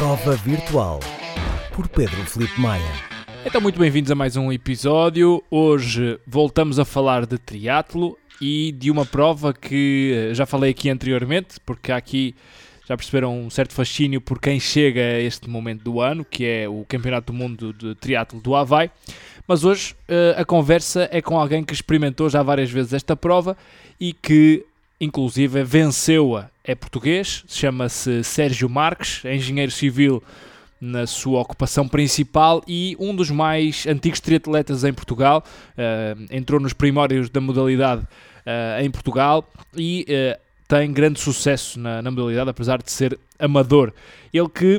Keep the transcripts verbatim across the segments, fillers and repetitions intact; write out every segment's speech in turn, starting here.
Prova Virtual, por Pedro Filipe Maia. Então, muito bem-vindos a mais um episódio. Hoje voltamos a falar de triatlo e de uma prova que já falei aqui anteriormente, porque há aqui, já perceberam, um certo fascínio por quem chega a este momento do ano, que é o Campeonato do Mundo de Triatlo do Havaí. Mas hoje uh, a conversa é com alguém que experimentou já várias vezes esta prova e que, inclusive, venceu-a. É português, chama-se Sérgio Marques, é engenheiro civil na sua ocupação principal e um dos mais antigos triatletas em Portugal. Uh, entrou nos primórdios da modalidade uh, em Portugal e uh, tem grande sucesso na, na modalidade, apesar de ser amador. Ele que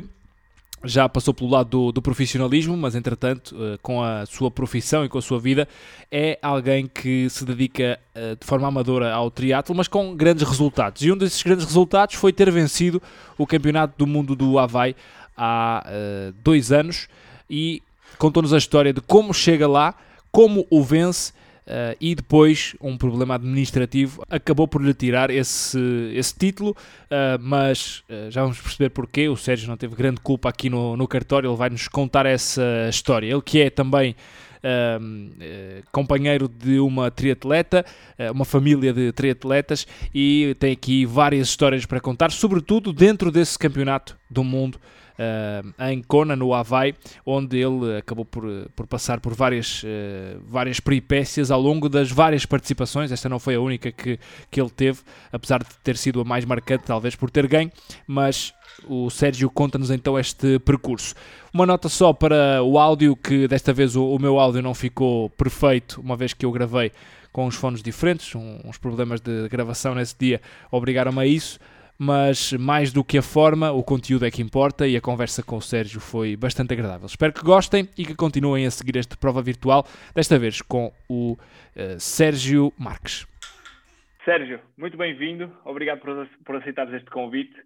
já passou pelo lado do, do profissionalismo, mas entretanto, uh, com a sua profissão e com a sua vida, é alguém que se dedica uh, de forma amadora ao triatlo, mas com grandes resultados. E um desses grandes resultados foi ter vencido o Campeonato do Mundo do Havaí há uh, dois anos e contou-nos a história de como chega lá, como o vence. Uh, e depois um problema administrativo acabou por lhe tirar esse, esse título, uh, mas uh, já vamos perceber porquê. O Sérgio não teve grande culpa aqui no, no cartório, ele vai-nos contar essa história. Ele que é também uh, uh, companheiro de uma triatleta, uh, uma família de triatletas, e tem aqui várias histórias para contar, sobretudo dentro desse campeonato do mundo Uh, em Kona, no Havaí, onde ele acabou por, por passar por várias, uh, várias peripécias ao longo das várias participações. Esta não foi a única que, que ele teve, apesar de ter sido a mais marcante, talvez por ter ganho, mas o Sérgio conta-nos então este percurso. Uma nota só para o áudio, que desta vez o, o meu áudio não ficou perfeito, uma vez que eu gravei com uns fones diferentes, um, uns problemas de gravação nesse dia obrigaram-me a isso. Mas mais do que a forma, o conteúdo é que importa e a conversa com o Sérgio foi bastante agradável. Espero que gostem e que continuem a seguir esta prova virtual, desta vez com o uh, Sérgio Marques. Sérgio, muito bem-vindo. Obrigado por, por aceitares este convite.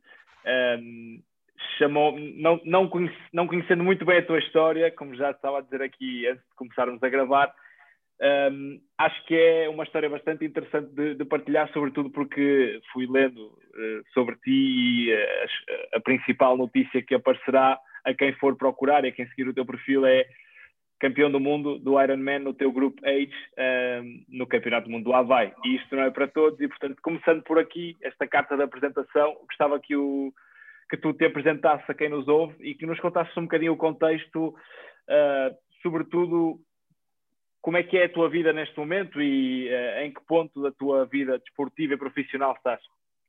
Um, chamou, não, não, conhece, não conhecendo muito bem a tua história, como já estava a dizer aqui antes de começarmos a gravar, Um, acho que é uma história bastante interessante de, de partilhar, sobretudo porque fui lendo uh, sobre ti e uh, a, a principal notícia que aparecerá a quem for procurar e a quem seguir o teu perfil é campeão do mundo do Ironman no teu Group Age um, no Campeonato do Mundo do Havaí. E isto não é para todos e, portanto, começando por aqui, esta carta de apresentação, gostava que, o, que tu te apresentasses a quem nos ouve e que nos contasses um bocadinho o contexto, uh, sobretudo como é que é a tua vida neste momento e uh, em que ponto da tua vida desportiva e profissional estás?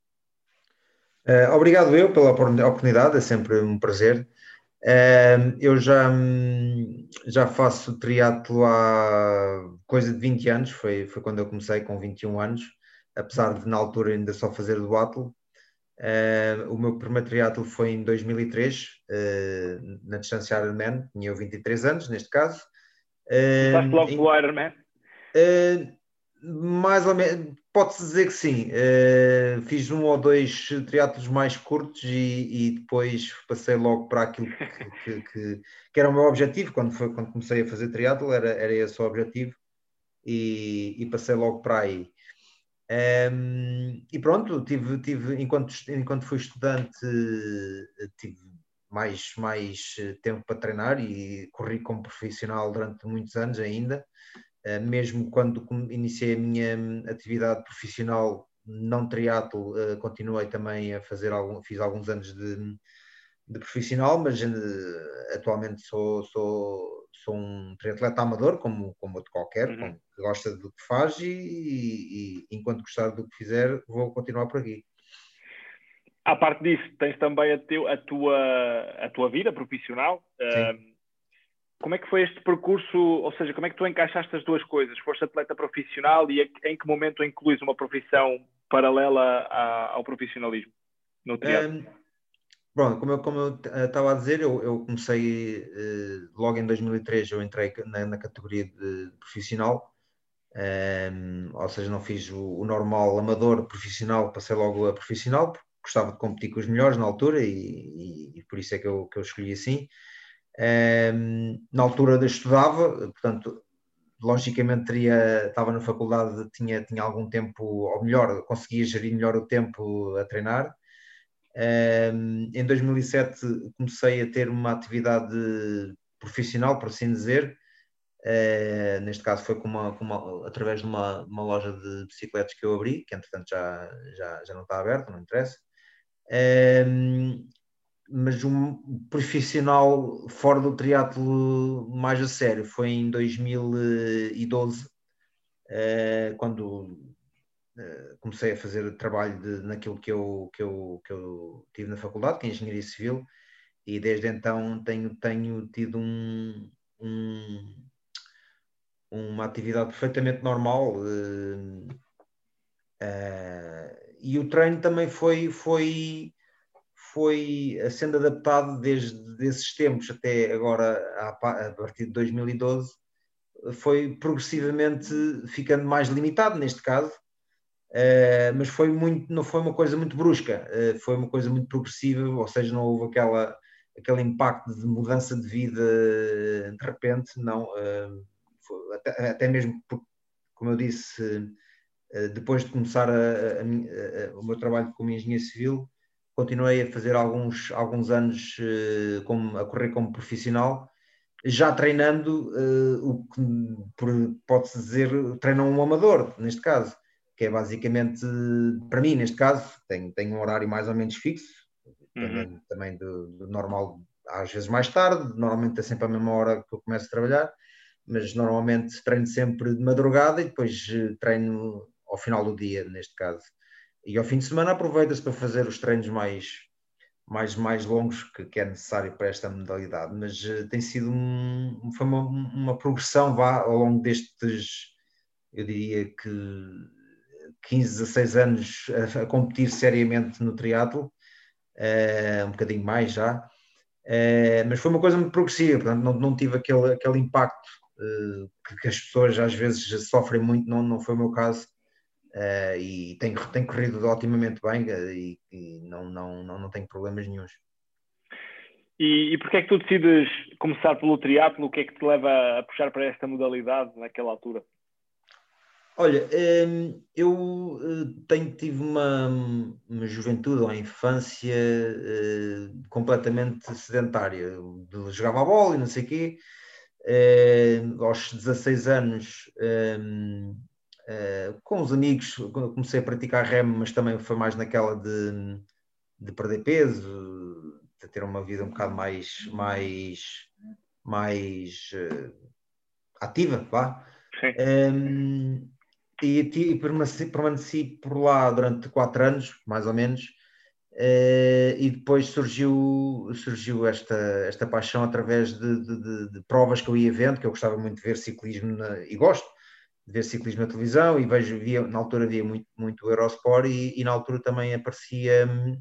Uh, obrigado eu pela oportunidade, é sempre um prazer. Uh, eu já, já faço triatlo há coisa de vinte anos, foi, foi quando eu comecei com vinte e um anos, apesar de na altura ainda só fazer duatlo. Uh, o meu primeiro triatlo foi em dois mil e três, uh, na distância Ironman, tinha eu vinte e três anos neste caso. Começaste logo pelo Ironman? Uh, mais ou menos, pode-se dizer que sim. Uh, fiz um ou dois triatlos mais curtos e, e depois passei logo para aquilo que, que, que, que era o meu objetivo. Quando, foi, quando comecei a fazer triatlo era, era esse o objetivo e, e passei logo para aí. Um, e pronto, tive, tive, enquanto, enquanto fui estudante, tive mais, mais tempo para treinar e corri como profissional durante muitos anos ainda, uh, mesmo quando iniciei a minha atividade profissional não triatlo, uh, continuei também a fazer algum, fiz alguns anos de, de profissional, mas uh, atualmente sou, sou, sou um triatleta amador como, como outro qualquer, uhum. com, que gosta do que faz e, e, e enquanto gostar do que fizer vou continuar por aqui. À parte disso, tens também a, teu, a, tua, a tua vida profissional. Uh, como é que foi este percurso? Ou seja, como é que tu encaixaste as duas coisas? Foste atleta profissional e em que momento incluís uma profissão paralela a, ao profissionalismo no triatlo? Um, pronto, como eu, como eu estava a dizer, eu, eu comecei uh, logo em dois mil e três, eu entrei na, na categoria de profissional. Um, ou seja, não fiz o, o normal amador profissional, passei logo a profissional, porque gostava de competir com os melhores na altura e, e, e por isso é que eu, que eu escolhi assim. Um, na altura eu estudava, portanto, logicamente teria, estava na faculdade, tinha, tinha algum tempo, ou melhor, conseguia gerir melhor o tempo a treinar. Um, em dois mil e sete comecei a ter uma atividade profissional, por assim dizer. Uh, neste caso foi com uma, com uma, através de uma, uma loja de bicicletas que eu abri, que entretanto já, já, já não está aberta, não interessa. Um, mas um profissional fora do triatlo mais a sério foi em dois mil e doze, uh, quando uh, comecei a fazer trabalho de, naquilo que eu, que, eu, que eu tive na faculdade, que é Engenharia Civil, e desde então tenho, tenho tido um, um, uma atividade perfeitamente normal, uh, uh, e o treino também foi... foi foi sendo adaptado desde esses tempos até agora, a partir de dois mil e doze, foi progressivamente ficando mais limitado neste caso, mas foi muito, não foi uma coisa muito brusca, foi uma coisa muito progressiva, ou seja, não houve aquela, aquele impacto de mudança de vida de repente, não, até, até mesmo porque, como eu disse, depois de começar a, a, a, o meu trabalho como engenheiro civil, continuei a fazer alguns, alguns anos uh, como, a correr como profissional, já treinando uh, o que pode-se dizer, treina um amador, neste caso, que é basicamente, para mim, neste caso, tenho, tenho um horário mais ou menos fixo, dependendo uhum. também do, do normal, às vezes mais tarde, normalmente é sempre a mesma hora que eu começo a trabalhar, mas normalmente treino sempre de madrugada e depois treino ao final do dia, neste caso. E ao fim de semana aproveita-se para fazer os treinos mais, mais, mais longos que, que é necessário para esta modalidade, mas uh, tem sido um, foi uma, uma progressão vá, ao longo destes, eu diria que quinze, dezasseis anos a, a competir seriamente no triatlo, uh, um bocadinho mais já, uh, mas foi uma coisa muito progressiva, portanto não, não tive aquele, aquele impacto uh, que, que as pessoas às vezes sofrem muito, não, não foi o meu caso. Uh, e tem, tem corrido otimamente bem uh, e, e não, não, não, não tenho problemas nenhuns. E, e porquê é que tu decides começar pelo triatlo? O que é que te leva a puxar para esta modalidade naquela altura? Olha, um, eu uh, tenho, tive uma, uma juventude ou infância uh, completamente sedentária. De, jogava a bola e não sei o quê. Uh, aos dezasseis anos... Um, Uh, com os amigos comecei a praticar remo, mas também foi mais naquela de, de perder peso, de ter uma vida um bocado mais, mais, mais uh, ativa, vá. Um, e, e permaneci, permaneci por lá durante quatro anos, mais ou menos, uh, e depois surgiu, surgiu esta, esta paixão através de, de, de, de provas que eu ia vendo, que eu gostava muito de ver ciclismo na, e gosto de ver ciclismo na televisão, e vejo, via, na altura havia muito, muito Eurosport, e, e na altura também aparecia um,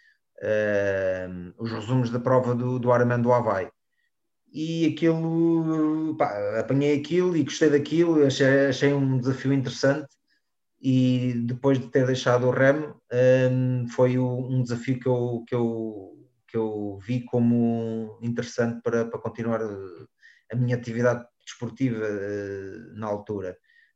uh, os resumos da prova do, do Ironman do Havaí. E aquilo, pá, apanhei aquilo e gostei daquilo, achei, achei um desafio interessante, e depois de ter deixado o remo, um, foi o, um desafio que eu, que, eu, que eu vi como interessante para, para continuar a minha atividade desportiva uh, na altura.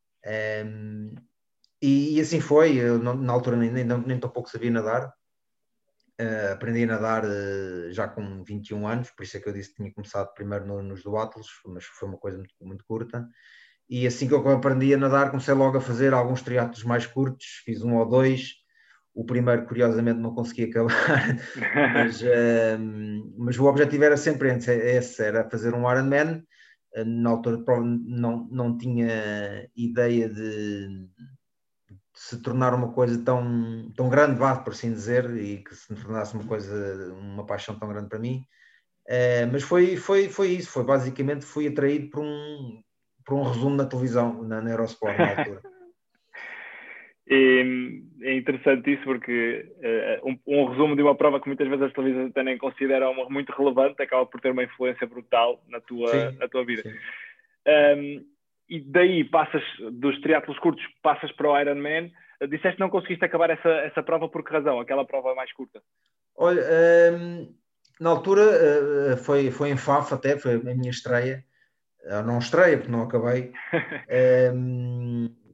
Um, e, e assim foi, eu não, na altura nem, nem, nem tão pouco sabia nadar, uh, aprendi a nadar uh, já com vinte e um anos, por isso é que eu disse que tinha começado primeiro no, nos duatlos, mas foi uma coisa muito, muito curta, e assim que eu aprendi a nadar comecei logo a fazer alguns triatlos mais curtos, fiz um ou dois, o primeiro curiosamente não consegui acabar, mas, uh, mas o objetivo era sempre esse, era fazer um Ironman. Na altura não, não tinha ideia de, de se tornar uma coisa tão, tão grande, vá, por assim dizer, e que se tornasse uma coisa, uma paixão tão grande para mim. Uh, mas foi, foi, foi isso, foi basicamente fui atraído por um, por um resumo na televisão, na, na Eurosport, na altura. E é interessante isso porque uh, um, um resumo de uma prova que muitas vezes as televisões até nem consideram muito relevante, acaba por ter uma influência brutal na tua, sim, na tua vida. Um, e daí passas dos triatlos curtos, passas para o Ironman. Disseste que não conseguiste acabar essa, essa prova por que razão? Aquela prova mais curta? Olha, um, na altura uh, foi, foi em Faf até, foi a minha estreia. Uh, não estreia porque não acabei. um,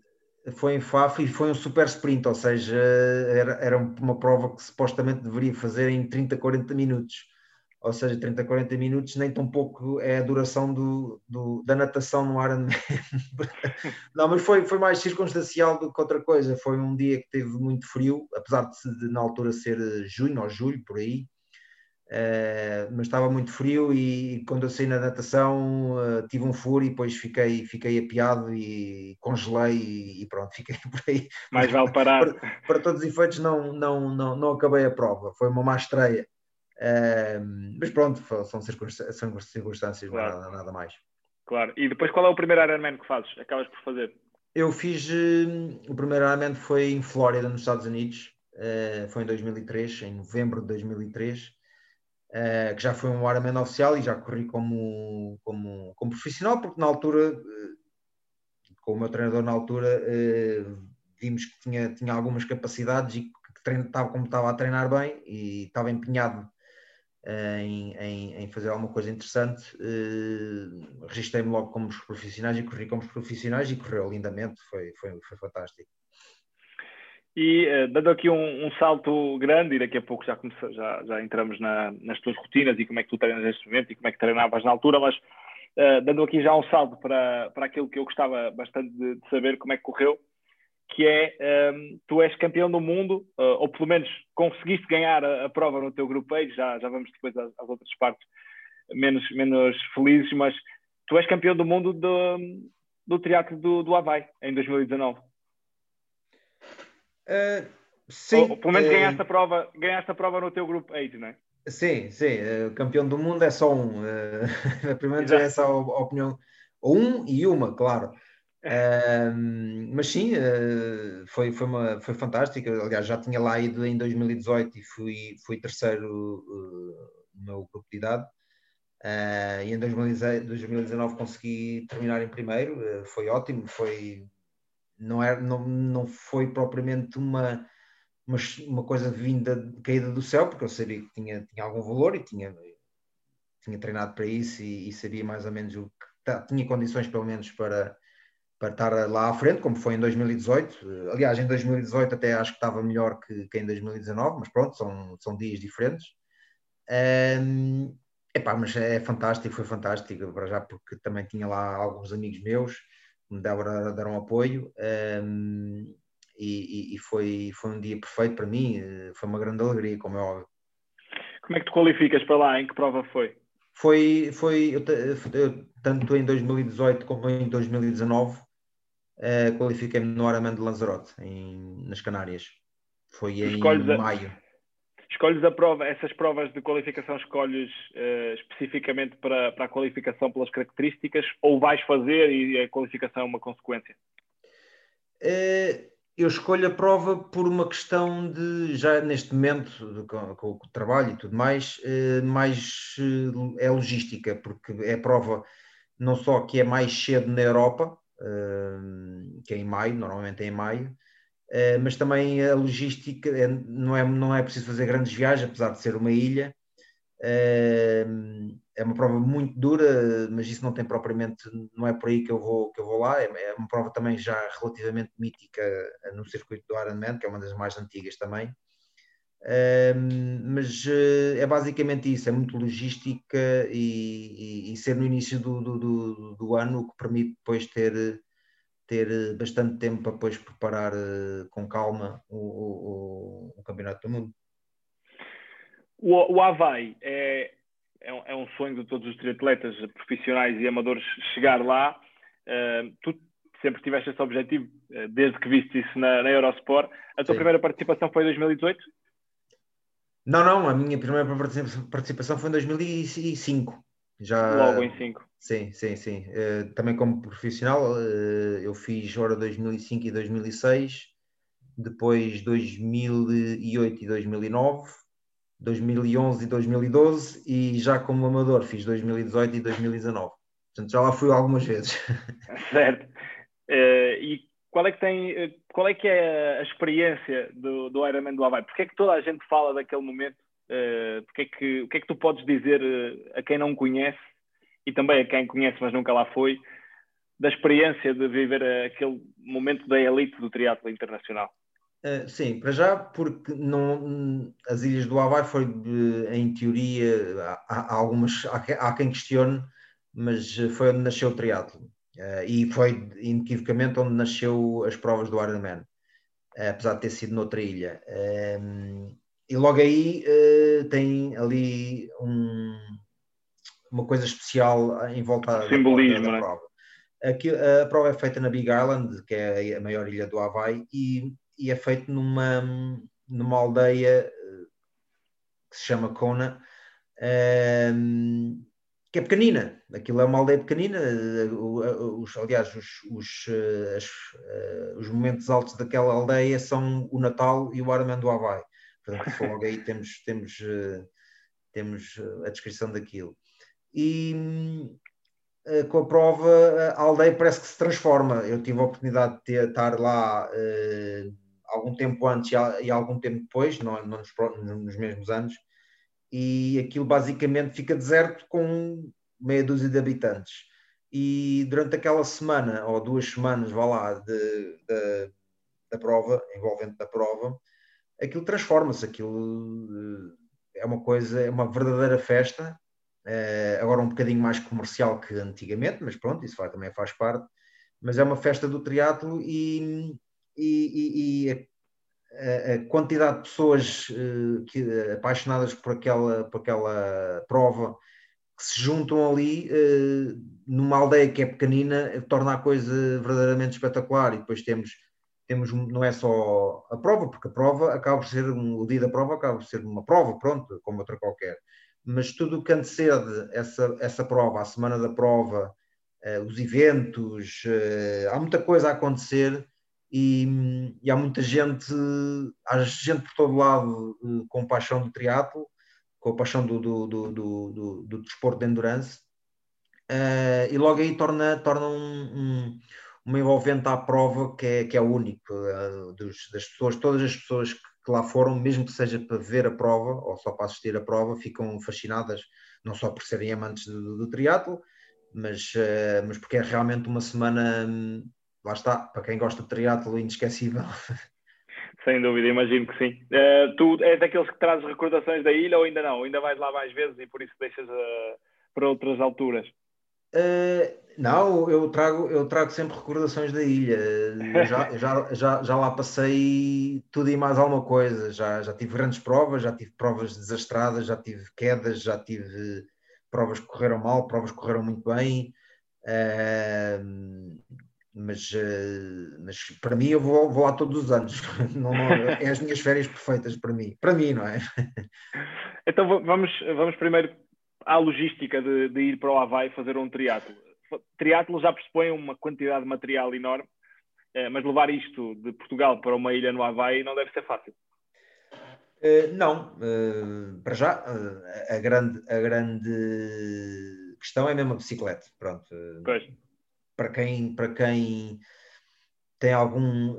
Foi em Faf e foi um super sprint, ou seja, era, era uma prova que supostamente deveria fazer em trinta, quarenta minutos. Ou seja, trinta, quarenta minutos, nem tão pouco é a duração do, do, da natação no Ironman. Não, mas foi, foi mais circunstancial do que outra coisa. Foi um dia que teve muito frio, apesar de, de na altura ser junho ou julho, por aí. Uh, mas estava muito frio e quando eu saí na natação uh, tive um furo e depois fiquei, fiquei apiado e congelei e, e pronto, fiquei por aí. Mais vale parar. para, para todos os efeitos não, não, não, não acabei a prova, foi uma má estreia. Uh, mas pronto, são circunstâncias, são circunstâncias claro. nada, nada mais. Claro, e depois qual é o primeiro Ironman que fazes? Acabas por fazer? Eu fiz, uh, o primeiro Ironman foi em Flórida, nos Estados Unidos, uh, foi em dois mil e três, em novembro de dois mil e três. Uh, que já foi um Ironman oficial e já corri como, como, como profissional, porque na altura, uh, com o meu treinador na altura, uh, vimos que tinha, tinha algumas capacidades e que treino, estava, como estava a treinar bem e estava empenhado uh, em, em, em fazer alguma coisa interessante, uh, registrei-me logo como profissionais e corri como profissionais e correu lindamente, foi, foi, foi fantástico. E uh, dando aqui um, um salto grande, e daqui a pouco já, comece, já, já entramos na, nas tuas rotinas e como é que tu treinas neste momento e como é que treinavas na altura, mas uh, dando aqui já um salto para, para aquilo que eu gostava bastante de, de saber como é que correu, que é, um, tu és campeão do mundo, uh, ou pelo menos conseguiste ganhar a, a prova no teu grupo age, já, já vamos depois às, às outras partes menos, menos felizes, mas tu és campeão do mundo do, do triatlo do, do Havaí, em dois mil e dezanove. Uh, sim, ou, ou pelo menos uh, ganhaste, a prova, ganhaste a prova no teu grupo age, não é? Sim, sim, uh, campeão do mundo é só um. Uh, primeiro já é essa a opinião. Um e uma, claro. Uh, mas sim, uh, foi, foi, uma, foi fantástico. Aliás, já tinha lá ido em dois mil e dezoito e fui, fui terceiro uh, no meu grupo de idade. Uh, e em dois mil e dezanove consegui terminar em primeiro. Uh, foi ótimo. Foi, não, era, não, não foi propriamente uma. Mas uma coisa vinda, caída do céu, porque eu sabia que tinha, tinha algum valor e tinha, tinha treinado para isso e, e sabia mais ou menos o que tá, tinha condições pelo menos para, para estar lá à frente, como foi em dois mil e dezoito. Aliás, em dois mil e dezoito até acho que estava melhor que, que em dois mil e dezanove, mas pronto, são, são dias diferentes. Um, epá, mas é fantástico, foi fantástico, para já porque também tinha lá alguns amigos meus que me deram, deram apoio. Um, E, e, e foi, foi um dia perfeito para mim, foi uma grande alegria, como é óbvio. Como é que tu qualificas para lá? Em que prova foi? Foi, foi eu, eu, tanto em dois mil e dezoito como em dois mil e dezanove, uh, qualifiquei-me no Ironman de Lanzarote, em, nas Canárias. Foi tu em maio. A, escolhes a prova, essas provas de qualificação escolhes uh, especificamente para, para a qualificação pelas características ou vais fazer e a qualificação é uma consequência? Uh, Eu escolho a prova por uma questão de, já neste momento, com, com o trabalho e tudo mais, mais é logística, porque é a prova não só que é mais cedo na Europa, que é em maio, normalmente é em maio, mas também a logística, não é, não é preciso fazer grandes viagens, apesar de ser uma ilha. É uma prova muito dura, mas isso não tem propriamente, não é por aí que eu vou, que eu vou lá. É uma prova também já relativamente mítica no circuito do Ironman, que é uma das mais antigas também. Mas é basicamente isso, é muito logística e, e, e ser no início do, do, do, do ano, o que permite depois ter, ter bastante tempo para depois preparar com calma o, o, o Campeonato do Mundo. O, o Havaí é, é, um, é um sonho de todos os triatletas profissionais e amadores chegar lá. Uh, tu sempre tiveste esse objetivo, uh, desde que viste isso na, na Eurosport. A tua Sim. primeira participação foi em dois mil e dezoito? Não, não, a minha primeira participação foi em dois mil e cinco. Já... Logo em cinco. Sim, sim, sim. Uh, também como profissional, uh, eu fiz hora dois mil e cinco e dois mil e seis, depois dois mil e oito e dois mil e nove, dois mil e onze e dois mil e doze e já como amador fiz dois mil e dezoito e dois mil e dezanove. Portanto, já lá fui algumas vezes. Certo. Uh, e qual é que tem, qual é que é a experiência do, do Ironman do Havaí? Porquê é que toda a gente fala daquele momento? Uh, porque é que, o que é que tu podes dizer a quem não conhece e também a quem conhece mas nunca lá foi? da experiência de viver aquele momento da elite do triatlo internacional? Uh, sim, para já, porque não, as Ilhas do Havaí foi, em teoria, há, há algumas, há, há quem questione, mas foi onde nasceu o triatlo. Uh, e foi, inequivocamente, onde nasceu as provas do Ironman, uh, apesar de ter sido noutra ilha. Um, e logo aí uh, tem ali um, uma coisa especial em volta da, Simbolismo, da, da né? prova. Aqui, a prova é feita na Big Island, que é a maior ilha do Havaí, e e é feito numa, numa aldeia que se chama Kona, um, que é pequenina. Aquilo é uma aldeia pequenina. Os, aliás, os, os, as, os momentos altos daquela aldeia são o Natal e o Ironman do Havaí. Portanto, só logo aí temos, temos, temos a descrição daquilo. E com a prova, a aldeia parece que se transforma. Eu tive a oportunidade de ter, estar lá uh, algum tempo antes e algum tempo depois, não, não nos, nos mesmos anos, e aquilo basicamente fica deserto com meia dúzia de habitantes. E durante aquela semana, ou duas semanas, vá lá, de, de, da prova, envolvente da prova, aquilo transforma-se, aquilo uh, é uma coisa, é uma verdadeira festa. Uh, agora um bocadinho mais comercial que antigamente, mas pronto, isso vai, também faz parte. Mas é uma festa do triatlo e, e, e a, a quantidade de pessoas uh, que, apaixonadas por aquela, por aquela prova que se juntam ali uh, numa aldeia que é pequenina, torna a coisa verdadeiramente espetacular. E depois temos, temos não é só a prova, porque a prova acaba por ser, um, o dia da prova acaba por ser uma prova, pronto, como outra qualquer. Mas tudo o que antecede essa, essa prova, a semana da prova, uh, os eventos, uh, há muita coisa a acontecer e, e há muita gente, há gente por todo lado uh, com paixão do triatlo, com a paixão do, do, do, do, do, do desporto de endurance, uh, e logo aí torna, torna um, um, uma envolvente à prova que é, que é único, uh, dos, das pessoas, todas as pessoas que que lá foram, mesmo que seja para ver a prova ou só para assistir a prova, ficam fascinadas, não só por serem amantes do, do triatlo, mas, uh, mas porque é realmente uma semana, um, lá está, para quem gosta de triatlo, inesquecível. Sem dúvida, imagino que sim. Uh, tu és daqueles que trazes recordações da ilha ou ainda não? Ainda vais lá mais vezes e por isso deixas uh, para outras alturas? Uh, não, eu trago, eu trago sempre recordações da ilha. Eu já, já, já, já lá passei tudo e mais alguma coisa. Já, já tive grandes provas, já tive provas desastradas, já tive quedas, já tive provas que correram mal, provas que correram muito bem. Uh, mas, uh, mas para mim eu vou, vou lá todos os anos. Não, não, é as minhas férias perfeitas para mim. Para mim, não é? Então vamos, vamos primeiro à logística de, de ir para o Havaí fazer um triatlo. Triatlo já pressupõe uma quantidade de material enorme, mas levar isto de Portugal para uma ilha no Havaí não deve ser fácil. Uh, não, uh, para já uh, a, grande, a grande questão é mesmo a bicicleta. Pronto. Pois. Para quem, para quem tem algum,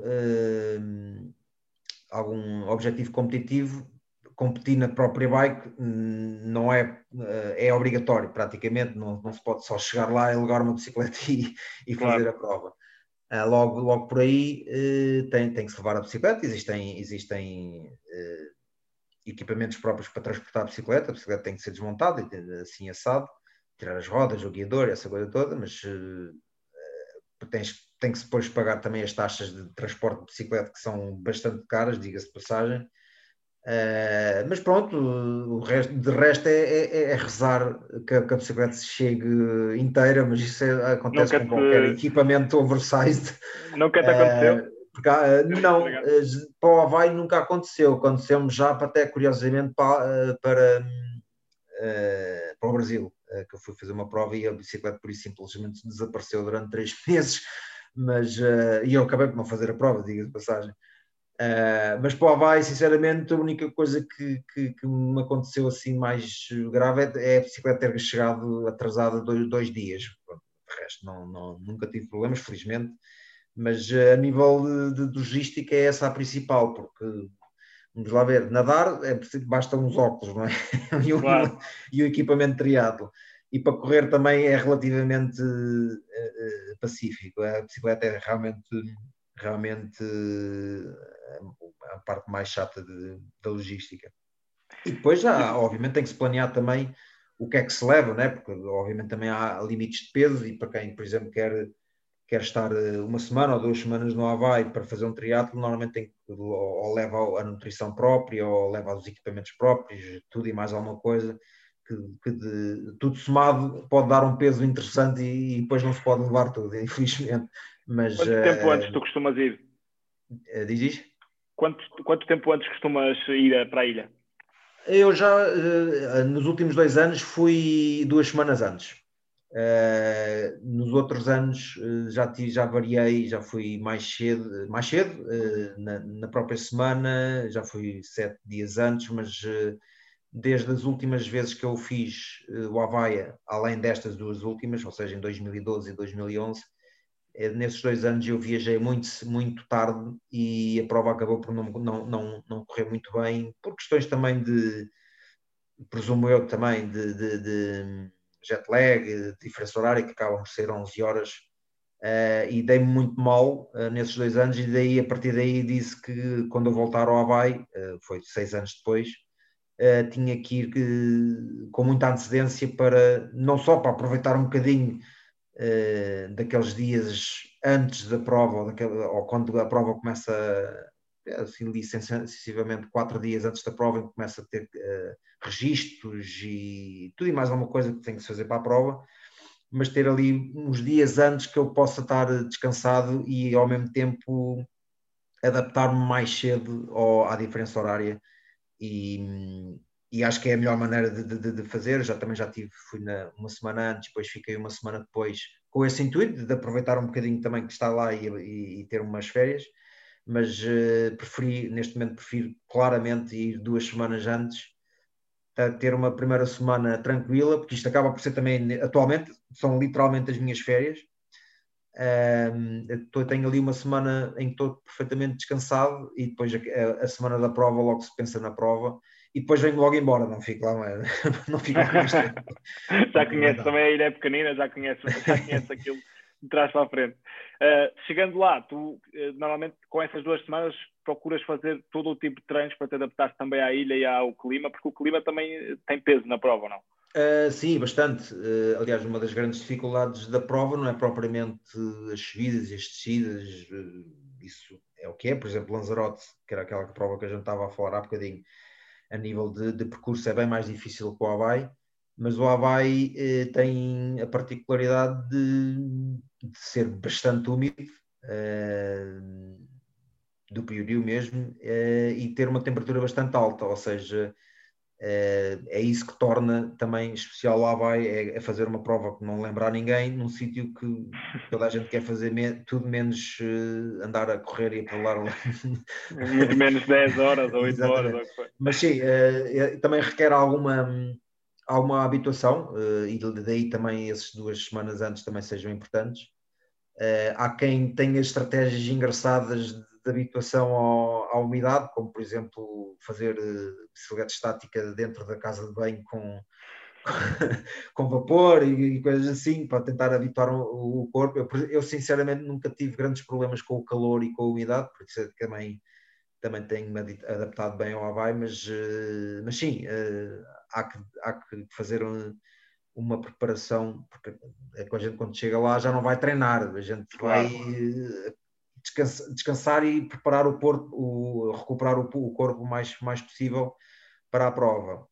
algum objetivo competitivo, competir na própria bike não é, é obrigatório praticamente, não, não se pode só chegar lá e alugar uma bicicleta e, e fazer claro. A prova. Logo, logo por aí tem, tem que se levar a bicicleta, existem, existem equipamentos próprios para transportar a bicicleta, a bicicleta tem que ser desmontada, assim assado, tirar as rodas, o guiador, essa coisa toda, mas tens, tem que se depois pagar também as taxas de transporte de bicicleta que são bastante caras, diga-se de passagem. Uh, mas pronto, o resto, de resto é, é, é rezar que a, que a bicicleta chegue inteira, mas isso é, acontece nunca com te... qualquer equipamento oversized. Nunca te aconteceu? Uh, porque, uh, não, uh, para o Havaí nunca aconteceu, aconteceu-me já até curiosamente para, para, uh, para o Brasil, uh, que eu fui fazer uma prova e a bicicleta por isso simplesmente desapareceu durante três meses, mas, uh, e eu acabei por não fazer a prova, diga de passagem. Uh, mas para o Havaí, sinceramente, a única coisa que, que, que me aconteceu assim mais grave é, é a bicicleta ter chegado atrasada dois, dois dias. De resto, não, não, nunca tive problemas, felizmente. Mas uh, a nível de, de logística é essa a principal, porque, vamos lá ver, nadar é preciso, basta uns óculos, não é? e, um, claro. e o equipamento de triatlo. e para correr também é relativamente uh, pacífico. A bicicleta é realmente, realmente uh, a parte mais chata de, da logística. E depois já, obviamente, tem que se planear também o que é que se leva, né? Porque obviamente também há limites de peso e para quem, por exemplo, quer, quer estar uma semana ou duas semanas no Havaí para fazer um triatlo, normalmente tem que, ou, ou leva a nutrição própria, ou leva os equipamentos próprios, tudo e mais alguma coisa, que, que de, tudo somado pode dar um peso interessante e, e depois não se pode levar tudo, infelizmente. Mas, quanto uh, tempo antes tu costumas ir? Uh, diz isto? Quanto, quanto tempo antes costumas ir para a ilha? Eu já, uh, nos últimos dois anos, fui duas semanas antes. Uh, nos outros anos uh, já, tive, já variei, já fui mais cedo, mais cedo uh, na, na própria semana, já fui sete dias antes, mas uh, desde as últimas vezes que eu fiz uh, o Havaí, além destas duas últimas, ou seja, em dois mil e doze e dois mil e onze, uh, nesses dois anos eu viajei muito, muito tarde e a prova acabou por não, não, não, não correr muito bem, por questões também de, presumo eu também, de, de, de jet lag, diferença horária, que acabam por ser onze horas, uh, e dei-me muito mal uh, nesses dois anos, e daí, a partir daí disse que quando eu voltar ao Havaí, uh, foi seis anos depois, uh, tinha que ir uh, com muita antecedência para, não só para aproveitar um bocadinho uh, daqueles dias antes da prova, ou, daquele, ou quando a prova começa, assim, ali, sensivelmente quatro dias antes da prova, em que começa a ter uh, registros e tudo e mais alguma coisa que tem que se fazer para a prova, mas ter ali uns dias antes que eu possa estar descansado e ao mesmo tempo adaptar-me mais cedo ao, à diferença horária, e, e acho que é a melhor maneira de, de, de fazer. Já também já tive, fui na, uma semana antes, depois fiquei uma semana depois, com esse intuito de aproveitar um bocadinho também que está lá e, e, e ter umas férias, mas uh, preferi, neste momento prefiro claramente ir duas semanas antes, a ter uma primeira semana tranquila, porque isto acaba por ser também, atualmente, são literalmente as minhas férias. Um, eu tenho ali uma semana em que estou perfeitamente descansado e depois a, a semana da prova logo se pensa na prova e depois venho logo embora, não fico lá, não fico lá mais tempo. Já conheço também, a ilha é pequenina, já conheço, já conheço aquilo de trás para a frente. Uh, chegando lá, tu uh, normalmente com essas duas semanas procuras fazer todo o tipo de treinos para te adaptar também à ilha e ao clima, porque o clima também tem peso na prova, não? Uh, sim, bastante. Uh, aliás, uma das grandes dificuldades da prova não é propriamente as subidas e as descidas, uh, isso é o que é. Por exemplo, Lanzarote, que era aquela prova que a gente estava a falar há bocadinho, a nível de, de percurso é bem mais difícil que o Havaí, mas o Havaí uh, tem a particularidade de, de ser bastante úmido, uh, do Piauí mesmo, e ter uma temperatura bastante alta, ou seja, é isso que torna também especial o Havaí, é fazer uma prova que não lembra a ninguém, num sítio que toda a gente quer fazer tudo menos andar a correr e a pedalar lá. Muito menos dez horas ou oito horas. Ou Mas sim, também requer alguma, alguma habituação, e daí também essas duas semanas antes também sejam importantes. Há quem tenha estratégias engraçadas de de habituação ao, à umidade, como por exemplo fazer uh, bicicleta estática dentro da casa de banho com, com vapor e, e coisas assim, para tentar habituar o, o corpo. Eu, eu sinceramente nunca tive grandes problemas com o calor e com a umidade, porque isso também, também tenho-me adaptado bem ao Havaí, mas, uh, mas sim, uh, há, que, há que fazer um, uma preparação, porque a gente quando chega lá já não vai treinar, a gente vai... Claro. Descansar, descansar e preparar o corpo, o, recuperar o, o corpo o mais, mais possível para a prova.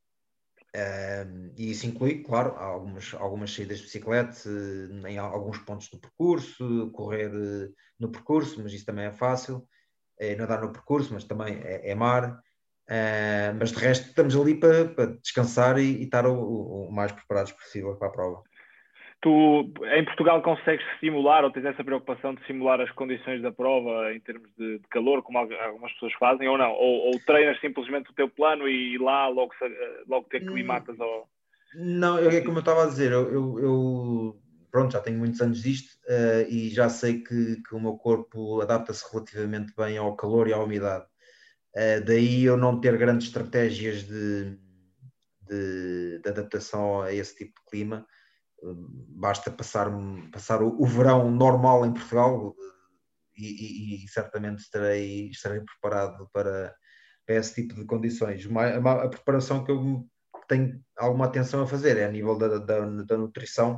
Um, e isso inclui, claro, algumas, algumas saídas de bicicleta em alguns pontos do percurso, correr no percurso, mas isso também é fácil, é nadar no percurso, mas também é, é mar. Uh, mas de resto estamos ali para, para descansar e, e estar o, o, o mais preparados possível para a prova. Tu, em Portugal, consegues simular ou tens essa preocupação de simular as condições da prova em termos de, de calor, como algumas pessoas fazem, ou não? Ou, ou treinas simplesmente o teu plano e lá logo, logo te aclimatas? Hum, ou... Não, eu, é como eu estava a dizer, eu, eu, eu pronto, já tenho muitos anos disto uh, e já sei que, que o meu corpo adapta-se relativamente bem ao calor e à umidade. Uh, daí eu não ter grandes estratégias de, de, de adaptação a esse tipo de clima. basta passar, passar o, o verão normal em Portugal e, e, e certamente estarei, estarei preparado para, para esse tipo de condições. A, a preparação que eu tenho alguma atenção a fazer é a nível da, da, da nutrição,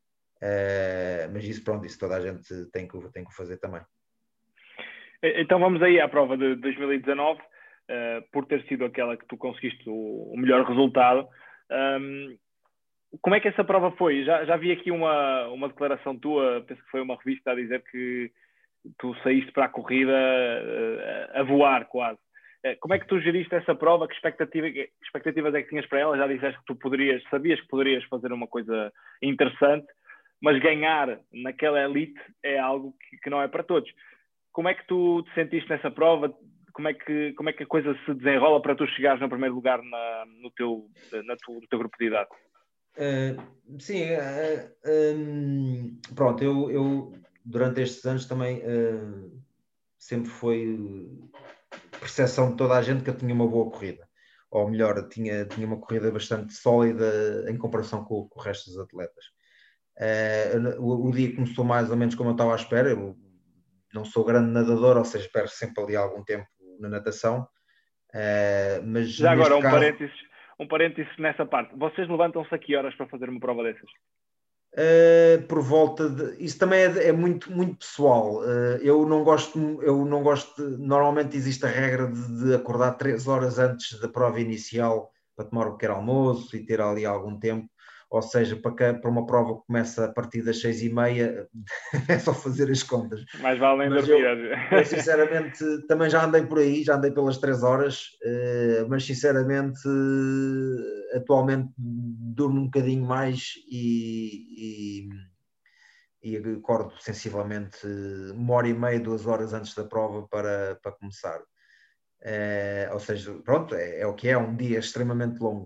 uh, mas isso pronto, isso toda a gente tem que, tem que fazer também. Então vamos aí à prova de dois mil e dezanove, uh, por ter sido aquela que tu conseguiste o, o melhor resultado. Um, como é que essa prova foi? Já, já vi aqui uma, uma declaração tua, penso que foi uma revista a dizer que tu saíste para a corrida uh, a voar quase. Uh, como é que tu geriste essa prova? Que expectativa, que expectativas é que tinhas para ela? Já disseste que tu poderias, sabias que poderias fazer uma coisa interessante, mas ganhar naquela elite é algo que, que não é para todos. Como é que tu te sentiste nessa prova? Como é que, como é que a coisa se desenrola para tu chegares no primeiro lugar na, no, teu, na tu, no teu grupo de idade? Uh, sim, uh, um, pronto, eu, eu durante estes anos também uh, sempre foi percepção de toda a gente que eu tinha uma boa corrida, ou melhor, tinha, tinha uma corrida bastante sólida em comparação com, com o resto dos atletas. Uh, o, o dia começou mais ou menos como eu estava à espera. Eu não sou grande nadador, ou seja, espero sempre ali algum tempo na natação, uh, mas já agora um caso... parênteses, um parênteses nessa parte. Vocês levantam-se a que horas para fazer uma prova dessas? Uh, por volta de... Isso também é, é muito, muito pessoal. Uh, eu não gosto, eu não gosto de... Normalmente existe a regra de, de acordar três horas antes da prova inicial para tomar o pequeno almoço e ter ali algum tempo. Ou seja, para, que, para uma prova que começa a partir das seis e meia, é só fazer as contas. Mais vale nem mas dormir. Eu, eu sinceramente também já andei por aí, já andei pelas três horas, mas sinceramente atualmente durmo um bocadinho mais e, e, e acordo sensivelmente uma hora e meia, duas horas antes da prova para, para começar. Ou seja, pronto, é, é o que é, um dia extremamente longo.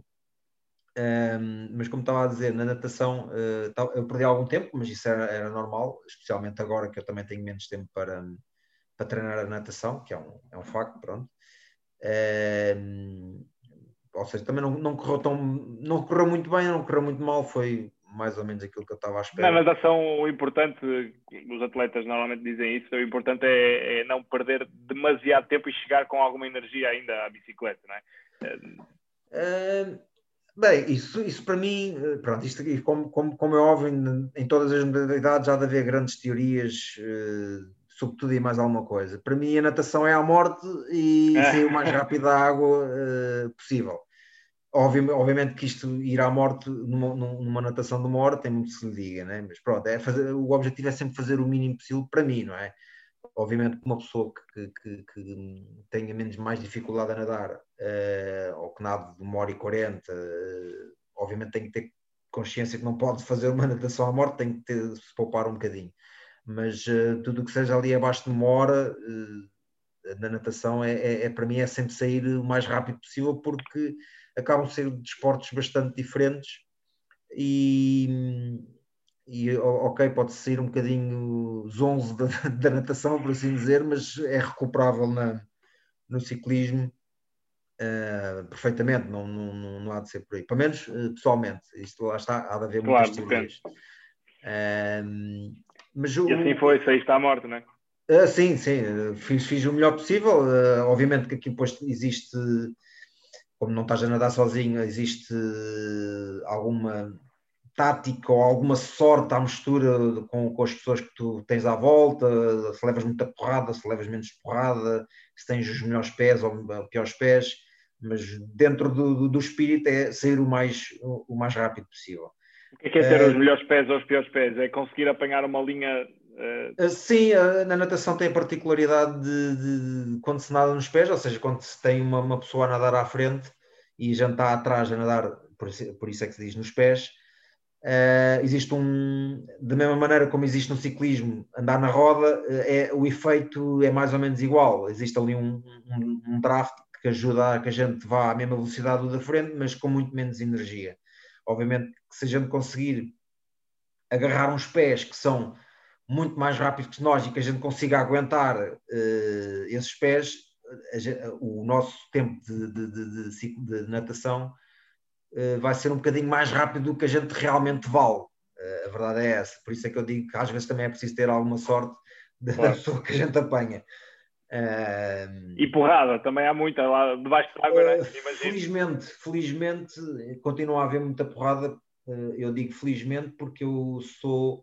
Um, mas como estava a dizer, na natação uh, eu perdi algum tempo, mas isso era, era normal, especialmente agora que eu também tenho menos tempo para, para treinar a natação, que é um, é um facto, pronto. Um, ou seja, também não, não correu tão, não correu muito bem, não correu muito mal, foi mais ou menos aquilo que eu estava à espera. Na natação, o importante, os atletas normalmente dizem isso, o importante é, é não perder demasiado tempo e chegar com alguma energia ainda à bicicleta, não é? Uh, Bem, isso, isso para mim, pronto, isto aqui, como, como, como é óbvio, em, em todas as modalidades já deve haver grandes teorias, uh, sobre tudo e mais alguma coisa. Para mim a natação é à morte e sair o mais rápido da água uh, possível. Obviamente, obviamente que isto ir à morte numa, numa natação de uma hora tem muito que se lhe diga, né? Mas pronto, é fazer, o objetivo é sempre fazer o mínimo possível para mim, não é? Obviamente que uma pessoa que, que, que tenha menos mais dificuldade a nadar, uh, ou que nade de uma hora e quarenta, uh, obviamente tem que ter consciência que não pode fazer uma natação à morte, tem que ter, se poupar um bocadinho. Mas uh, tudo o que seja ali abaixo de uma hora, uh, na natação, é, é, é, para mim é sempre sair o mais rápido possível, porque acabam de ser desportos bastante diferentes e... E ok, pode sair um bocadinho zonzo da, da natação, por assim dizer, mas é recuperável na, no ciclismo uh, perfeitamente, não, não, não há de ser por aí. Pelo menos, uh, pessoalmente, isto lá está, há de haver claro, muitas teorias. Uh, mas o, e assim foi, saíste à morte, não é? Uh, sim, sim, fiz, fiz o melhor possível. Uh, obviamente que aqui depois existe, como não estás a nadar sozinho, existe alguma tática ou alguma sorte à mistura com, com as pessoas que tu tens à volta, se levas muita porrada, se levas menos porrada, se tens os melhores pés ou piores pés, mas dentro do, do, do espírito é sair o mais, o, o mais rápido possível. O que é, que é ter uh, os melhores pés ou os piores pés? É conseguir apanhar uma linha... Uh... Sim, uh, na natação tem a particularidade de, de, de quando se nada nos pés, ou seja, quando se tem uma, uma pessoa a nadar à frente e já está atrás a nadar, por isso, por isso é que se diz nos pés. Uh, existe um, da mesma maneira como existe no ciclismo, andar na roda, uh, é, o efeito é mais ou menos igual. Existe ali um, um, um draft que ajuda a que a gente vá à mesma velocidade do da frente, mas com muito menos energia. Obviamente que se a gente conseguir agarrar uns pés que são muito mais rápidos que nós e que a gente consiga aguentar uh, esses pés, gente, o nosso tempo de, de, de, de, de natação Uh, vai ser um bocadinho mais rápido do que a gente realmente vale. A verdade é essa. Por isso é que eu digo que às vezes também é preciso ter alguma sorte da Claro. pessoa que a gente apanha. Uh, e porrada, também há muita lá debaixo da água, uh, né? Felizmente, felizmente, continua a haver muita porrada. Uh, eu digo felizmente porque eu sou,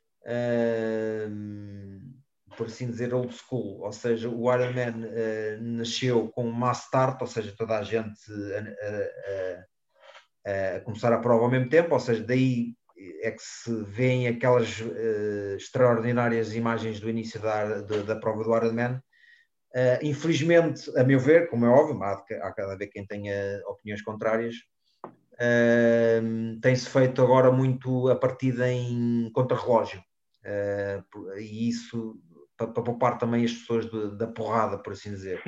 uh, por assim dizer, old school. Ou seja, o Ironman uh, nasceu com um mass start, ou seja, toda a gente a, a, a começar a prova ao mesmo tempo, ou seja, daí é que se vêem aquelas uh, extraordinárias imagens do início da, da, da prova do Ironman. Uh, infelizmente, a meu ver, como é óbvio, há, há cada vez quem tenha opiniões contrárias, uh, tem-se feito agora muito a partida em contrarrelógio, uh, e isso para pa poupar também as pessoas de, da porrada, por assim dizer.